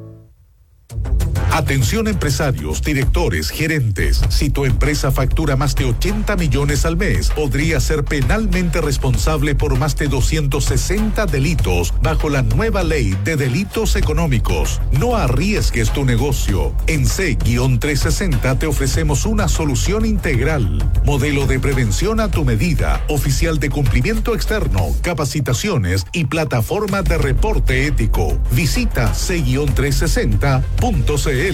Speaker 2: Atención empresarios, directores, gerentes. Si tu empresa factura más de 80 millones al mes, podría ser penalmente responsable por más de 260 delitos bajo la nueva ley de delitos económicos. No arriesgues tu negocio. En C-360 te ofrecemos una solución integral. Modelo de prevención a tu medida, oficial de cumplimiento externo, capacitaciones y plataforma de reporte ético. Visita C-360.cl.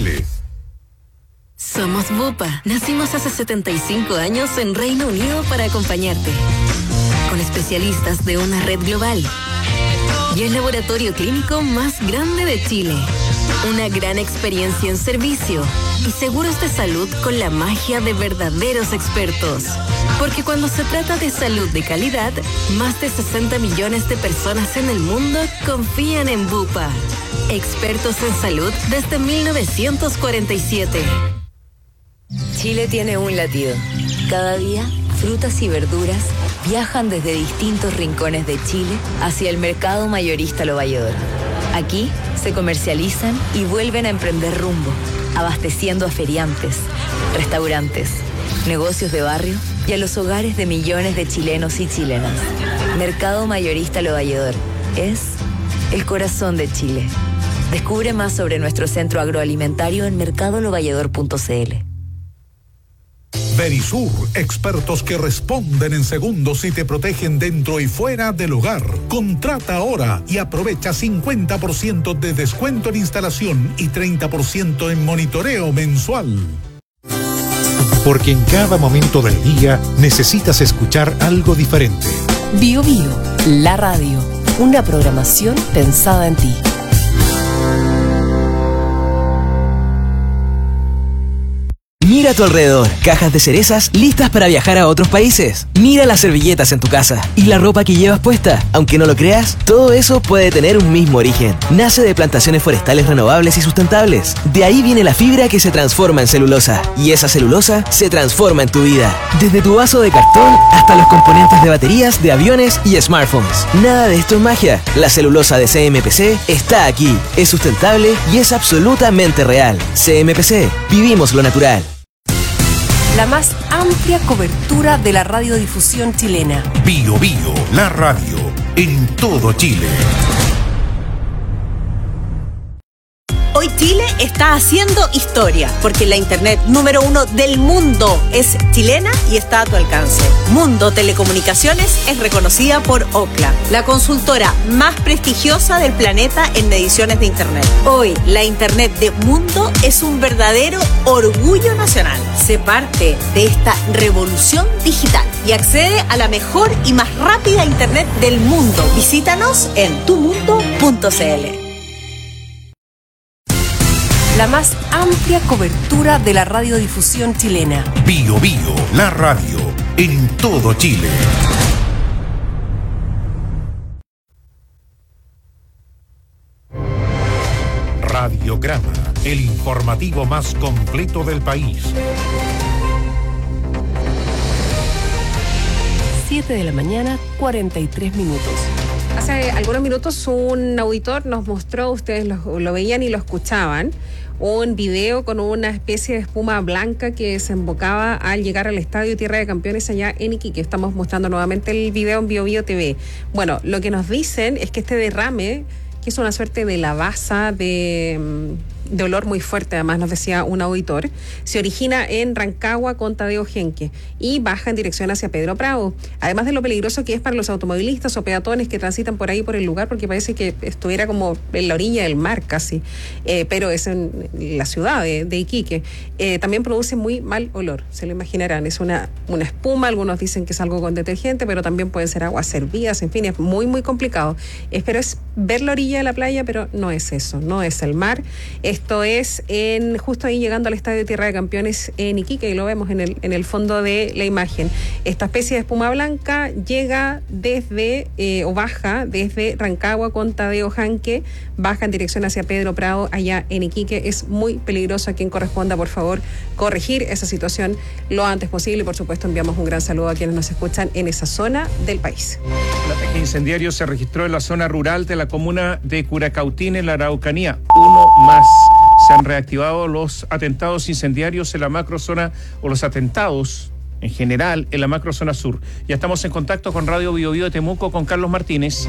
Speaker 24: Somos Bupa. Nacimos hace 75 años en Reino Unido para acompañarte.
Speaker 22: con especialistas de una red global. Y el laboratorio clínico más grande de Chile. Una gran experiencia en servicio y seguros de salud con la magia de verdaderos expertos. Porque cuando se trata de salud de calidad, más de 60 millones de personas en el mundo confían en Bupa. Expertos en salud desde 1947.
Speaker 1: Chile tiene un latido. Cada día, frutas y verduras viajan desde distintos rincones de Chile hacia el mercado mayorista Lo Valledor. Aquí se comercializan y vuelven a emprender rumbo, abasteciendo a feriantes, restaurantes, negocios de barrio y a los hogares de millones de chilenos y chilenas. Mercado mayorista Lo Valledor es el corazón de Chile. Descubre más sobre nuestro centro agroalimentario en mercadolovalledor.cl.
Speaker 2: Verisur, expertos que responden en segundos y te protegen dentro y fuera del hogar. Contrata ahora y aprovecha 50% de descuento en instalación y 30% en monitoreo mensual.
Speaker 8: Porque en cada momento del día necesitas escuchar algo diferente.
Speaker 9: Bio Bio, la radio, una programación pensada en ti.
Speaker 10: Mira a tu alrededor, cajas de cerezas listas para viajar a otros países. Mira las servilletas en tu casa y la ropa que llevas puesta. Aunque no lo creas, todo eso puede tener un mismo origen. Nace de plantaciones forestales renovables y sustentables. De ahí viene la fibra que se transforma en celulosa. Y esa celulosa se transforma en tu vida. Desde tu vaso de cartón hasta los componentes de baterías, de aviones y smartphones. Nada de esto es magia. La celulosa de CMPC está aquí. Es sustentable y es absolutamente real. CMPC, vivimos lo natural.
Speaker 9: La más amplia cobertura de la radiodifusión chilena.
Speaker 8: Bio Bio, la radio, en todo Chile.
Speaker 3: Hoy Chile está haciendo historia, porque la internet número 1 del mundo es chilena y está a tu alcance. Mundo Telecomunicaciones es reconocida por Ookla, la consultora más prestigiosa del planeta en mediciones de internet. Hoy, la internet de Mundo es un verdadero orgullo nacional. Sé parte de esta revolución digital y accede a la mejor y más rápida internet del mundo. Visítanos en tumundo.cl.
Speaker 9: La más amplia cobertura de la radiodifusión chilena.
Speaker 8: Bio Bio, la radio, en todo Chile. Radiograma, el informativo más completo del país.
Speaker 9: 7 de la mañana, 43 minutos.
Speaker 5: Hace algunos minutos un auditor nos mostró, ustedes lo veían y lo escuchaban, un video con una especie de espuma blanca que desembocaba al llegar al Estadio Tierra de Campeones allá en Iquique. Estamos mostrando nuevamente el video en Bio Bio TV. Bueno, lo que nos dicen es que este derrame, que es una suerte de lavaza de olor muy fuerte, además nos decía un auditor, se origina en Rancagua con Tadeo Genque y baja en dirección hacia Pedro Prado. Además de lo peligroso que es para los automovilistas o peatones que transitan por ahí por el lugar, porque parece que estuviera como en la orilla del mar casi, pero es en la ciudad de Iquique. También produce muy mal olor, se lo imaginarán, es una espuma, algunos dicen que es algo con detergente, pero también pueden ser aguas hervidas, en fin, es muy muy complicado. Pero es ver la orilla de la playa, pero no es eso, no es el mar. Esto es justo ahí llegando al Estadio Tierra de Campeones en Iquique, y lo vemos en el fondo de la imagen. Esta especie de espuma blanca llega desde, o baja desde Rancagua con Tadeo Genque, baja en dirección hacia Pedro Prado, allá en Iquique. Es muy peligroso. A quien corresponda, por favor, corregir esa situación lo antes posible. Y por supuesto enviamos un gran saludo a quienes nos escuchan en esa zona del país.
Speaker 4: El ataque incendiario se registró en la zona rural de la comuna de Curacautín, en la Araucanía. Uno más. Se han reactivado los atentados incendiarios en la macrozona, o los atentados en general en la macrozona sur. Ya estamos en contacto con Radio Bio Bio de Temuco con Carlos Martínez.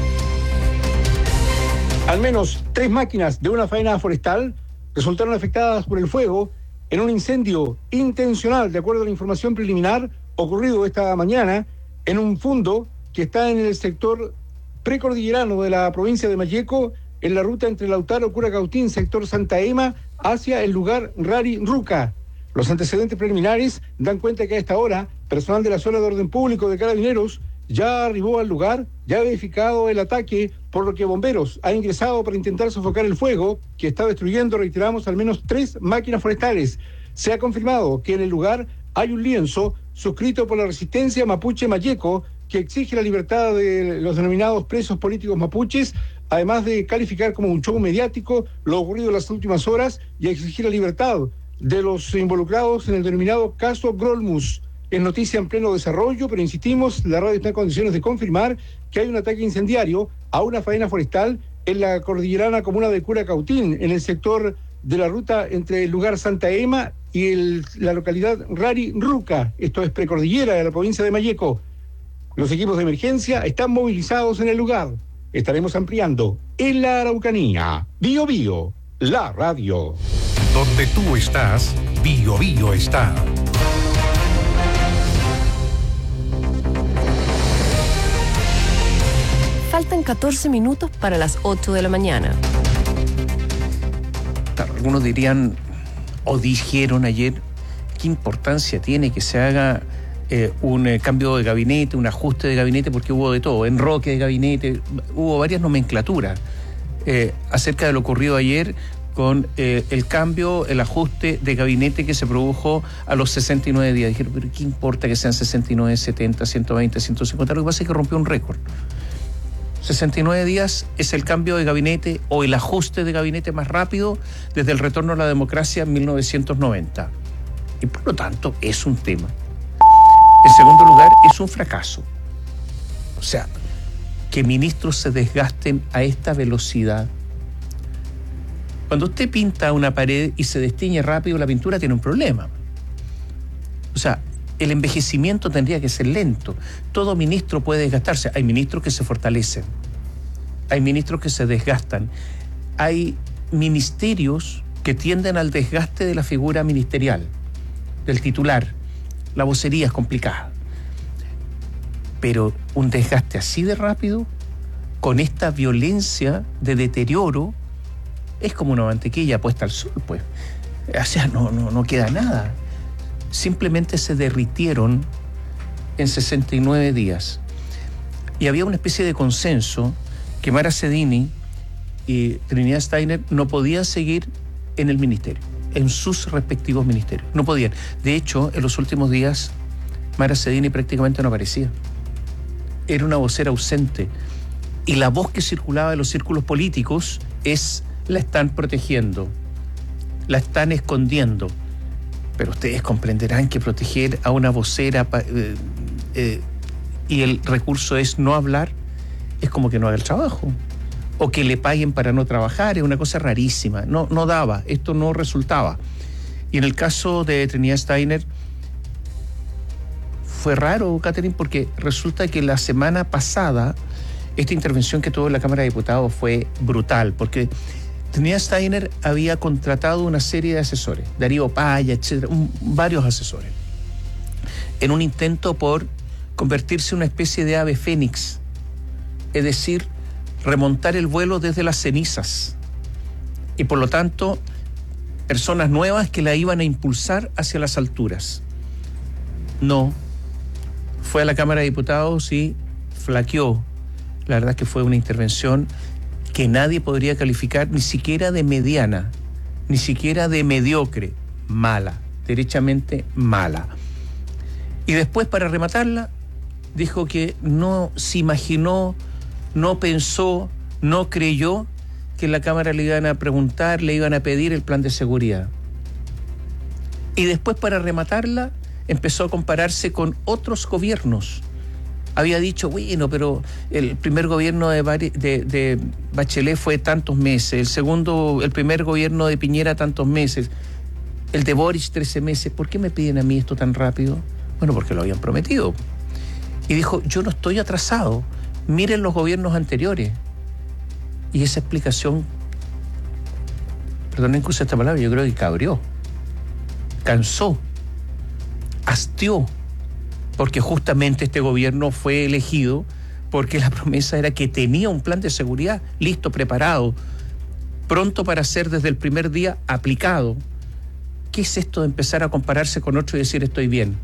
Speaker 11: Al menos 3 máquinas de una faena forestal resultaron afectadas por el fuego en un incendio intencional, de acuerdo a la información preliminar, ocurrido esta mañana en un fundo que está en el sector precordillerano de la provincia de Malleco, en la ruta entre Lautaro, Curacautín, sector Santa Ema, hacia el lugar Rari Ruca. Los antecedentes preliminares dan cuenta que a esta hora, personal de la zona de orden público de Carabineros ya arribó al lugar, ya ha verificado el ataque, por lo que bomberos han ingresado para intentar sofocar el fuego que está destruyendo, reiteramos, al menos 3 máquinas forestales. Se ha confirmado que en el lugar hay un lienzo suscrito por la resistencia mapuche Mayeco que exige la libertad de los denominados presos políticos mapuches, además de calificar como un show mediático lo ocurrido en las últimas horas y exigir la libertad de los involucrados en el denominado caso Grolmus. Es noticia en pleno desarrollo, pero insistimos, la radio está en condiciones de confirmar que hay un ataque incendiario a una faena forestal en la cordillerana comuna de Curacautín, en el sector de la ruta entre el lugar Santa Ema y la localidad Rari Ruca, esto es precordillera de la provincia de Mayeco. Los equipos de emergencia están movilizados en el lugar. Estaremos ampliando en la Araucanía. Bio Bio, la radio.
Speaker 8: Donde tú estás, Bio Bio está.
Speaker 9: Faltan 14 minutos para las 8 de la mañana.
Speaker 4: Algunos dirían, o dijeron ayer, qué importancia tiene que se haga un cambio de gabinete, un ajuste de gabinete, porque hubo de todo, enroque de gabinete, hubo varias nomenclaturas acerca de lo ocurrido ayer con el cambio, el ajuste de gabinete que se produjo a los 69 días. Dijeron, pero ¿qué importa que sean 69, 70, 120, 150? Lo que pasa es que rompió un récord. 69 días es el cambio de gabinete o el ajuste de gabinete más rápido desde el retorno a la democracia en 1990. Y por lo tanto es un tema. En segundo lugar, es un fracaso. O sea, que ministros se desgasten a esta velocidad. Cuando usted pinta una pared y se destiñe rápido la pintura, tiene un problema. O sea, el envejecimiento tendría que ser lento. Todo ministro puede desgastarse. Hay ministros que se fortalecen. Hay ministros que se desgastan. Hay ministerios que tienden al desgaste de la figura ministerial, del titular. La vocería es complicada. Pero un desgaste así de rápido, con esta violencia de deterioro, es como una mantequilla puesta al sol, pues. O sea, no queda nada. Simplemente se derritieron en 69 días. Y había una especie de consenso que Mara Cedini y Trinidad Steiner no podían seguir en el ministerio, en sus respectivos ministerios. No podían. De hecho, en los últimos días, Mara Cedini prácticamente no aparecía. Era una vocera ausente. Y la voz que circulaba en los círculos políticos es: la están protegiendo, la están escondiendo. Pero ustedes comprenderán que proteger a una vocera y el recurso es no hablar, es como que no haga el trabajo. O que le paguen para no trabajar, es una cosa rarísima. No daba, esto no resultaba. Y en el caso de Trinidad Steiner, fue raro, Catherine, porque resulta que la semana pasada, esta intervención que tuvo en la Cámara de Diputados fue brutal, porque Trinidad Steiner había contratado una serie de asesores, Darío Paya, etcétera, varios asesores, en un intento por convertirse en una especie de ave fénix, es decir, remontar el vuelo desde las cenizas, y por lo tanto, personas nuevas que la iban a impulsar hacia las alturas. No, fue a la Cámara de Diputados y flaqueó. La verdad es que fue una intervención que nadie podría calificar ni siquiera de mediana, ni siquiera de mediocre, mala, derechamente mala. Y después, para rematarla, dijo que no se imaginó, no pensó, no creyó que en la Cámara le iban a preguntar, le iban a pedir el plan de seguridad. Y después, para rematarla, empezó a compararse con otros gobiernos. Había dicho, bueno, pero el primer gobierno de Bachelet fue tantos meses, el primer gobierno de Piñera tantos meses, el de Boric 13 meses. ¿Por qué me piden a mí esto tan rápido? Bueno, porque lo habían prometido. Y dijo, yo no estoy atrasado, miren los gobiernos anteriores. Y esa explicación, perdonen que use esta palabra, yo creo que cabreó, cansó, hastió. Porque justamente este gobierno fue elegido porque la promesa era que tenía un plan de seguridad listo, preparado, pronto para ser desde el primer día aplicado. ¿Qué es esto de empezar a compararse con otro y decir estoy bien?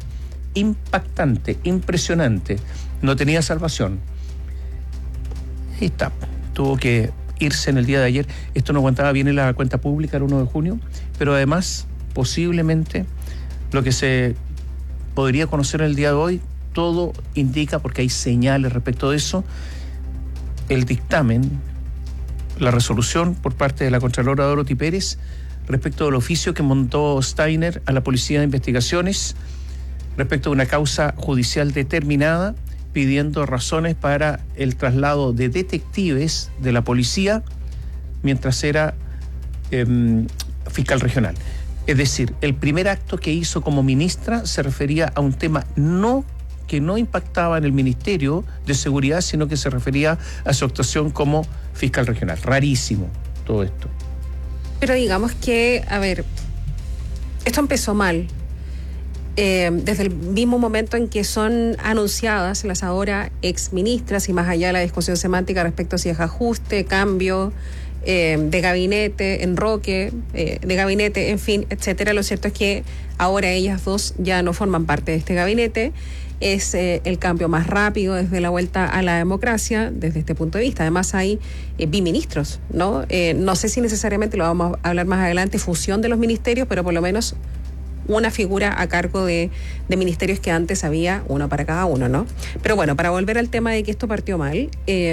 Speaker 4: impactante, impresionante. No tenía salvación. Ahí está. Tuvo que irse en el día de ayer. Esto no aguantaba bien en la cuenta pública el 1 de junio, pero además, posiblemente, lo que se podría conocer el día de hoy, todo indica, porque hay señales respecto de eso, el dictamen, la resolución por parte de la Contralora Dorothy Pérez respecto del oficio que montó Steiner a la Policía de Investigaciones respecto de una causa judicial determinada, pidiendo razones para el traslado de detectives de la policía mientras era fiscal regional. Es decir, el primer acto que hizo como ministra se refería a un tema que no impactaba en el Ministerio de Seguridad, sino que se refería a su actuación como fiscal regional. Rarísimo todo esto.
Speaker 5: Pero digamos que, a ver, esto empezó mal. Desde el mismo momento en que son anunciadas las ahora exministras, y más allá de la discusión semántica respecto a si es ajuste, cambio de gabinete, enroque de gabinete, en fin, etcétera, lo cierto es que ahora ellas dos ya no forman parte de este gabinete. Es el cambio más rápido desde la vuelta a la democracia, desde este punto de vista. Además hay biministros, ¿no? No sé si necesariamente, lo vamos a hablar más adelante, fusión de los ministerios, pero por lo menos una figura a cargo de ministerios que antes había uno para cada uno, ¿no? Pero bueno, para volver al tema de que esto partió mal,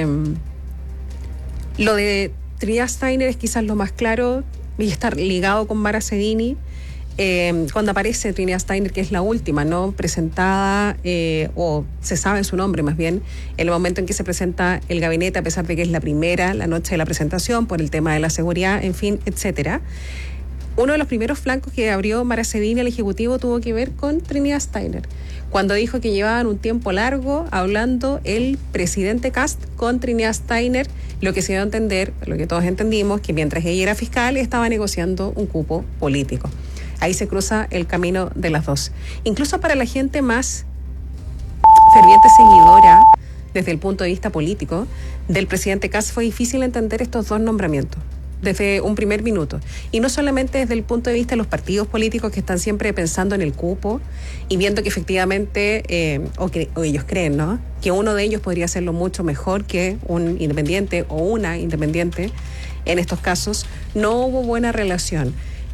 Speaker 5: lo de Trinidad Steiner es quizás lo más claro y estar ligado con Mara Cedini. Cuando aparece Trinidad Steiner, que es la última, ¿no? Presentada, o se sabe su nombre más bien, en el momento en que se presenta el gabinete, a pesar de que es la primera, la noche de la presentación, por el tema de la seguridad, en fin, etcétera. Uno de los primeros flancos que abrió Mara Cedini al Ejecutivo tuvo que ver con Trinidad Steiner, cuando dijo que llevaban un tiempo largo hablando el presidente Kast con Trinidad Steiner, lo que se dio a entender, lo que todos entendimos, que mientras ella era fiscal estaba negociando un cupo político. Ahí se cruza el camino de las dos. Incluso para la gente más ferviente seguidora, desde el punto de vista político, del presidente Kast, fue difícil entender estos dos nombramientos desde un primer minuto. Y no solamente desde el punto de vista de los partidos políticos, que están siempre pensando en el cupo y viendo que efectivamente, o ellos creen, ¿no?, que uno de ellos podría hacerlo mucho mejor que un independiente o una independiente. En estos casos no hubo buena relación.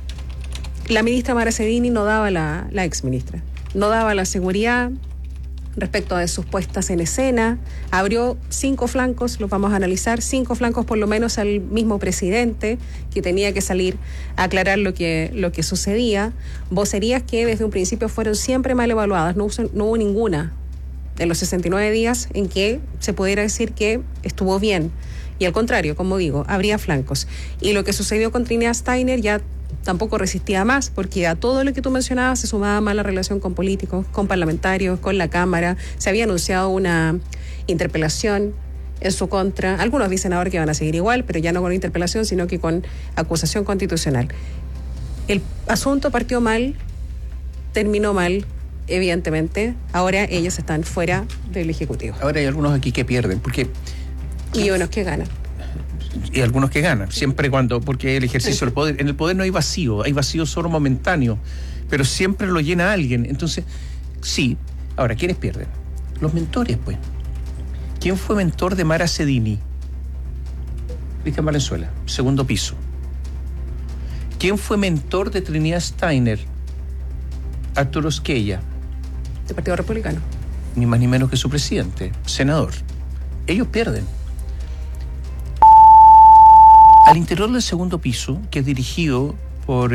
Speaker 5: La ministra Mara Cedini no daba la exministra, no daba la seguridad respecto de sus puestas en escena, abrió 5 flancos, los vamos a analizar, 5 flancos por lo menos al mismo presidente, que tenía que salir a aclarar lo que sucedía, vocerías que desde un principio fueron siempre mal evaluadas, no hubo ninguna en los 69 días en que se pudiera decir que estuvo bien, y al contrario, como digo, habría flancos. Y lo que sucedió con Trinidad Steiner ya tampoco resistía más, porque a todo lo que tú mencionabas se sumaba mala relación con políticos, con parlamentarios, con la Cámara. Se había anunciado una interpelación en su contra. Algunos dicen ahora que van a seguir igual, pero ya no con interpelación, sino que con acusación constitucional. El asunto partió mal, terminó mal, evidentemente. Ahora ellos están fuera del Ejecutivo.
Speaker 4: Ahora hay algunos aquí que pierden, porque...
Speaker 5: Y unos que ganan.
Speaker 4: Y algunos que ganan, siempre porque el ejercicio del poder, en el poder no hay vacío solo momentáneo, pero siempre lo llena alguien. Entonces, sí. Ahora, ¿quiénes pierden? Los mentores, pues. ¿Quién fue mentor de Mara Cedini? Cristian Valenzuela, segundo piso. ¿Quién fue mentor de Trinidad Steiner? Arturo Esquella.
Speaker 5: Del Partido Republicano.
Speaker 4: Ni más ni menos que su presidente, senador. Ellos pierden. Al interior del segundo piso, que es dirigido por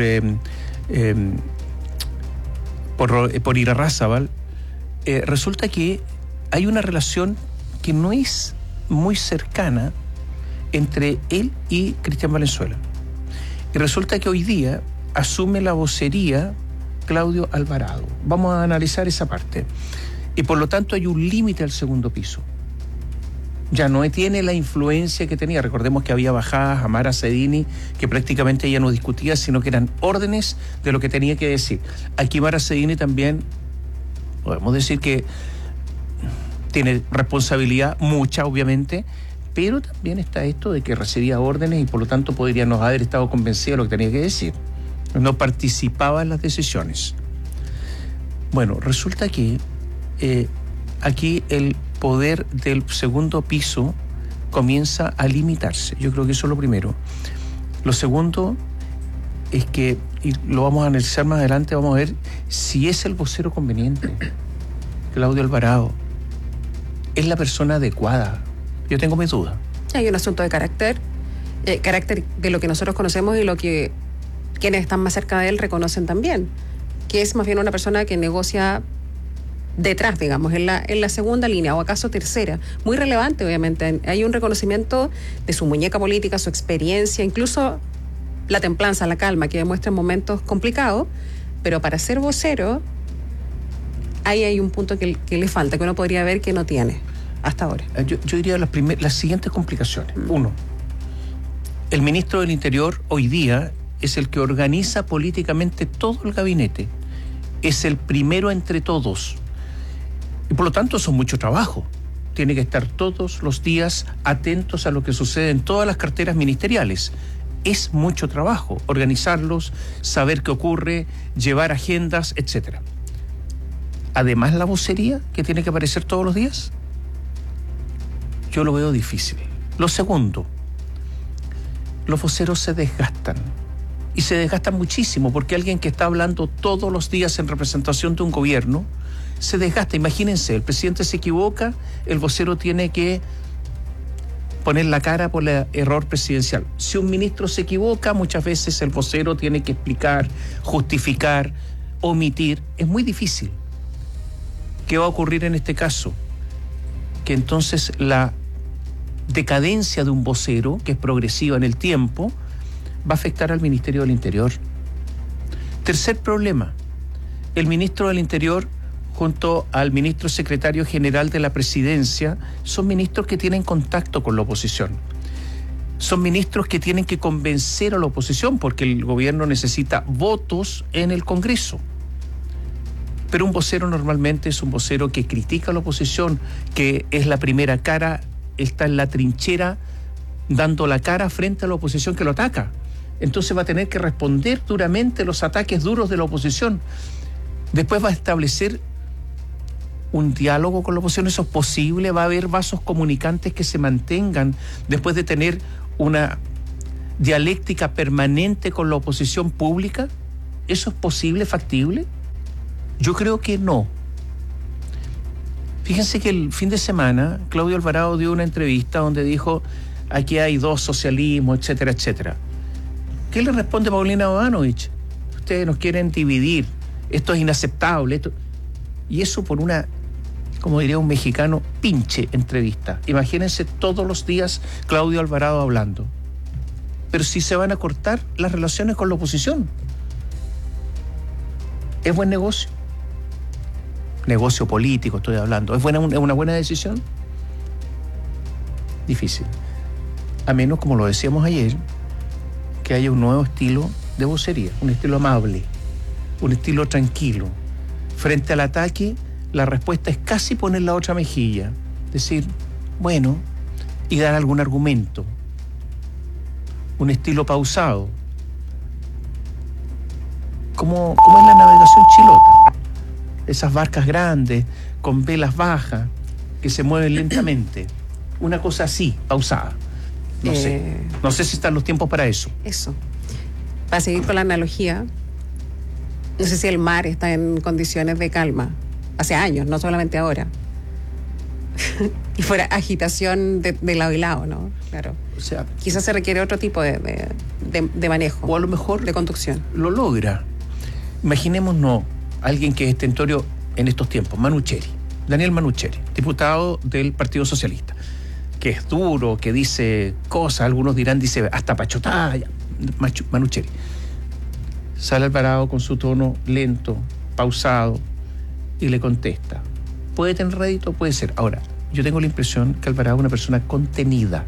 Speaker 4: Irarrázaval, resulta que hay una relación que no es muy cercana entre él y Cristian Valenzuela. Y resulta que hoy día asume la vocería Claudio Alvarado. Vamos a analizar esa parte. Y por lo tanto hay un límite al segundo piso. Ya no tiene la influencia que tenía. Recordemos que había bajadas a Mara Cedini, que prácticamente ella no discutía, sino que eran órdenes de lo que tenía que decir. Aquí Mara Cedini también, podemos decir que tiene responsabilidad, mucha obviamente, pero también está esto de que recibía órdenes y por lo tanto podría no haber estado convencida de lo que tenía que decir. No participaba en las decisiones. Bueno, resulta que aquí el poder del segundo piso comienza a limitarse. Yo creo que eso es lo primero. Lo segundo es que, y lo vamos a analizar más adelante, vamos a ver si es el vocero conveniente. Claudio Alvarado es la persona adecuada. Yo tengo mis dudas.
Speaker 5: Hay un asunto de carácter de lo que nosotros conocemos y lo que quienes están más cerca de él reconocen también, que es más bien una persona que negocia detrás, digamos, en la segunda línea o acaso tercera. Muy relevante, obviamente. Hay un reconocimiento de su muñeca política, su experiencia, incluso la templanza, la calma que demuestra en momentos complicados, pero para ser vocero ahí hay un punto que le falta, que uno podría ver que no tiene hasta ahora.
Speaker 4: Yo diría las siguientes complicaciones. Uno, el ministro del Interior hoy día es el que organiza políticamente todo el gabinete. Es el primero entre todos. Y por lo tanto son mucho trabajo. Tiene que estar todos los días atentos a lo que sucede en todas las carteras ministeriales. Es mucho trabajo organizarlos, saber qué ocurre, llevar agendas, etcétera. Además, la vocería que tiene que aparecer todos los días, yo lo veo difícil. Lo segundo, los voceros se desgastan. Y se desgastan muchísimo porque alguien que está hablando todos los días en representación de un gobierno se desgasta. Imagínense, el presidente se equivoca, el vocero tiene que poner la cara por el error presidencial. Si un ministro se equivoca, muchas veces el vocero tiene que explicar, justificar, omitir. Es muy difícil. ¿Qué va a ocurrir en este caso? Que entonces la decadencia de un vocero, que es progresiva en el tiempo, va a afectar al Ministerio del Interior. Tercer problema, el ministro del Interior junto al ministro secretario general de la Presidencia son ministros que tienen contacto con la oposición. Son ministros que tienen que convencer a la oposición porque el gobierno necesita votos en el Congreso. Pero un vocero normalmente es un vocero que critica a la oposición, que es la primera cara, está en la trinchera dando la cara frente a la oposición que lo ataca. Entonces va a tener que responder duramente los ataques duros de la oposición. Después va a establecer un diálogo con la oposición. ¿Eso es posible? ¿Va a haber vasos comunicantes que se mantengan después de tener una dialéctica permanente con la oposición pública? ¿Eso es posible, factible? Yo creo que no. Fíjense que el fin de semana Claudio Alvarado dio una entrevista donde dijo: aquí hay dos socialismos, etcétera, etcétera. ¿Qué le responde Paulina Bodanovich? Ustedes nos quieren dividir, esto es inaceptable. Esto... Y eso por una, como diría un mexicano, pinche entrevista. Imagínense todos los días Claudio Alvarado hablando. Pero si se van a cortar las relaciones con la oposición. ¿Es buen negocio? Negocio político estoy hablando. ¿Es una buena decisión? Difícil. A menos, como lo decíamos ayer, que haya un nuevo estilo de vocería, un estilo amable, un estilo tranquilo. Frente al ataque, la respuesta es casi poner la otra mejilla, decir, bueno, y dar algún argumento. Un estilo pausado. Como es la navegación chilota. Esas barcas grandes, con velas bajas, que se mueven lentamente. Una cosa así, pausada. No sé si están los tiempos para eso.
Speaker 5: Eso. Para seguir con la analogía, no sé si el mar está en condiciones de calma. Hace años, no solamente ahora. Y fuera agitación de lado y lado, ¿no? Claro.
Speaker 4: O sea,
Speaker 5: quizás se requiere otro tipo de manejo.
Speaker 4: O a lo mejor
Speaker 5: de conducción.
Speaker 4: Lo logra. Imaginémonos alguien que es estentorio en estos tiempos, Manucheri, Daniel Manucheri, diputado del Partido Socialista, que es duro, que dice cosas, algunos dirán, dice hasta pachotá, Manucheri. Sale Alvarado con su tono lento, pausado, y le contesta. ¿Puede tener rédito? Puede ser. Ahora, yo tengo la impresión que Alvarado es una persona contenida.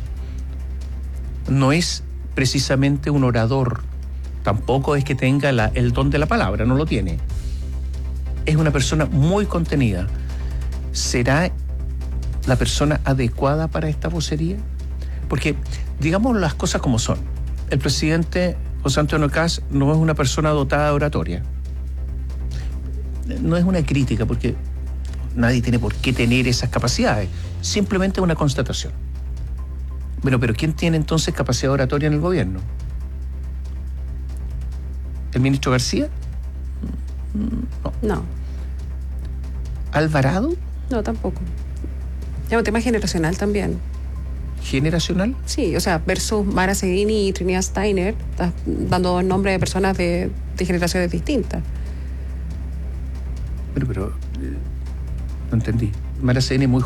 Speaker 4: No es precisamente un orador. Tampoco es que tenga el don de la palabra, no lo tiene. Es una persona muy contenida. ¿Será la persona adecuada para esta vocería? Porque, digamos las cosas como son. El presidente José Antonio Kast no es una persona dotada de oratoria. no es una crítica, porque nadie tiene por qué tener esas capacidades. Simplemente una constatación. Bueno, pero ¿quién tiene entonces capacidad oratoria en el gobierno? ¿El ministro García?
Speaker 5: No.
Speaker 4: ¿Alvarado?
Speaker 5: No, tampoco. Es un tema generacional también.
Speaker 4: ¿Generacional?
Speaker 5: Sí, o sea, versus Mara Seguini y Trinidad Steiner, estás dando nombres de personas de generaciones distintas.
Speaker 4: Pero no entendí. Mara Seguini es muy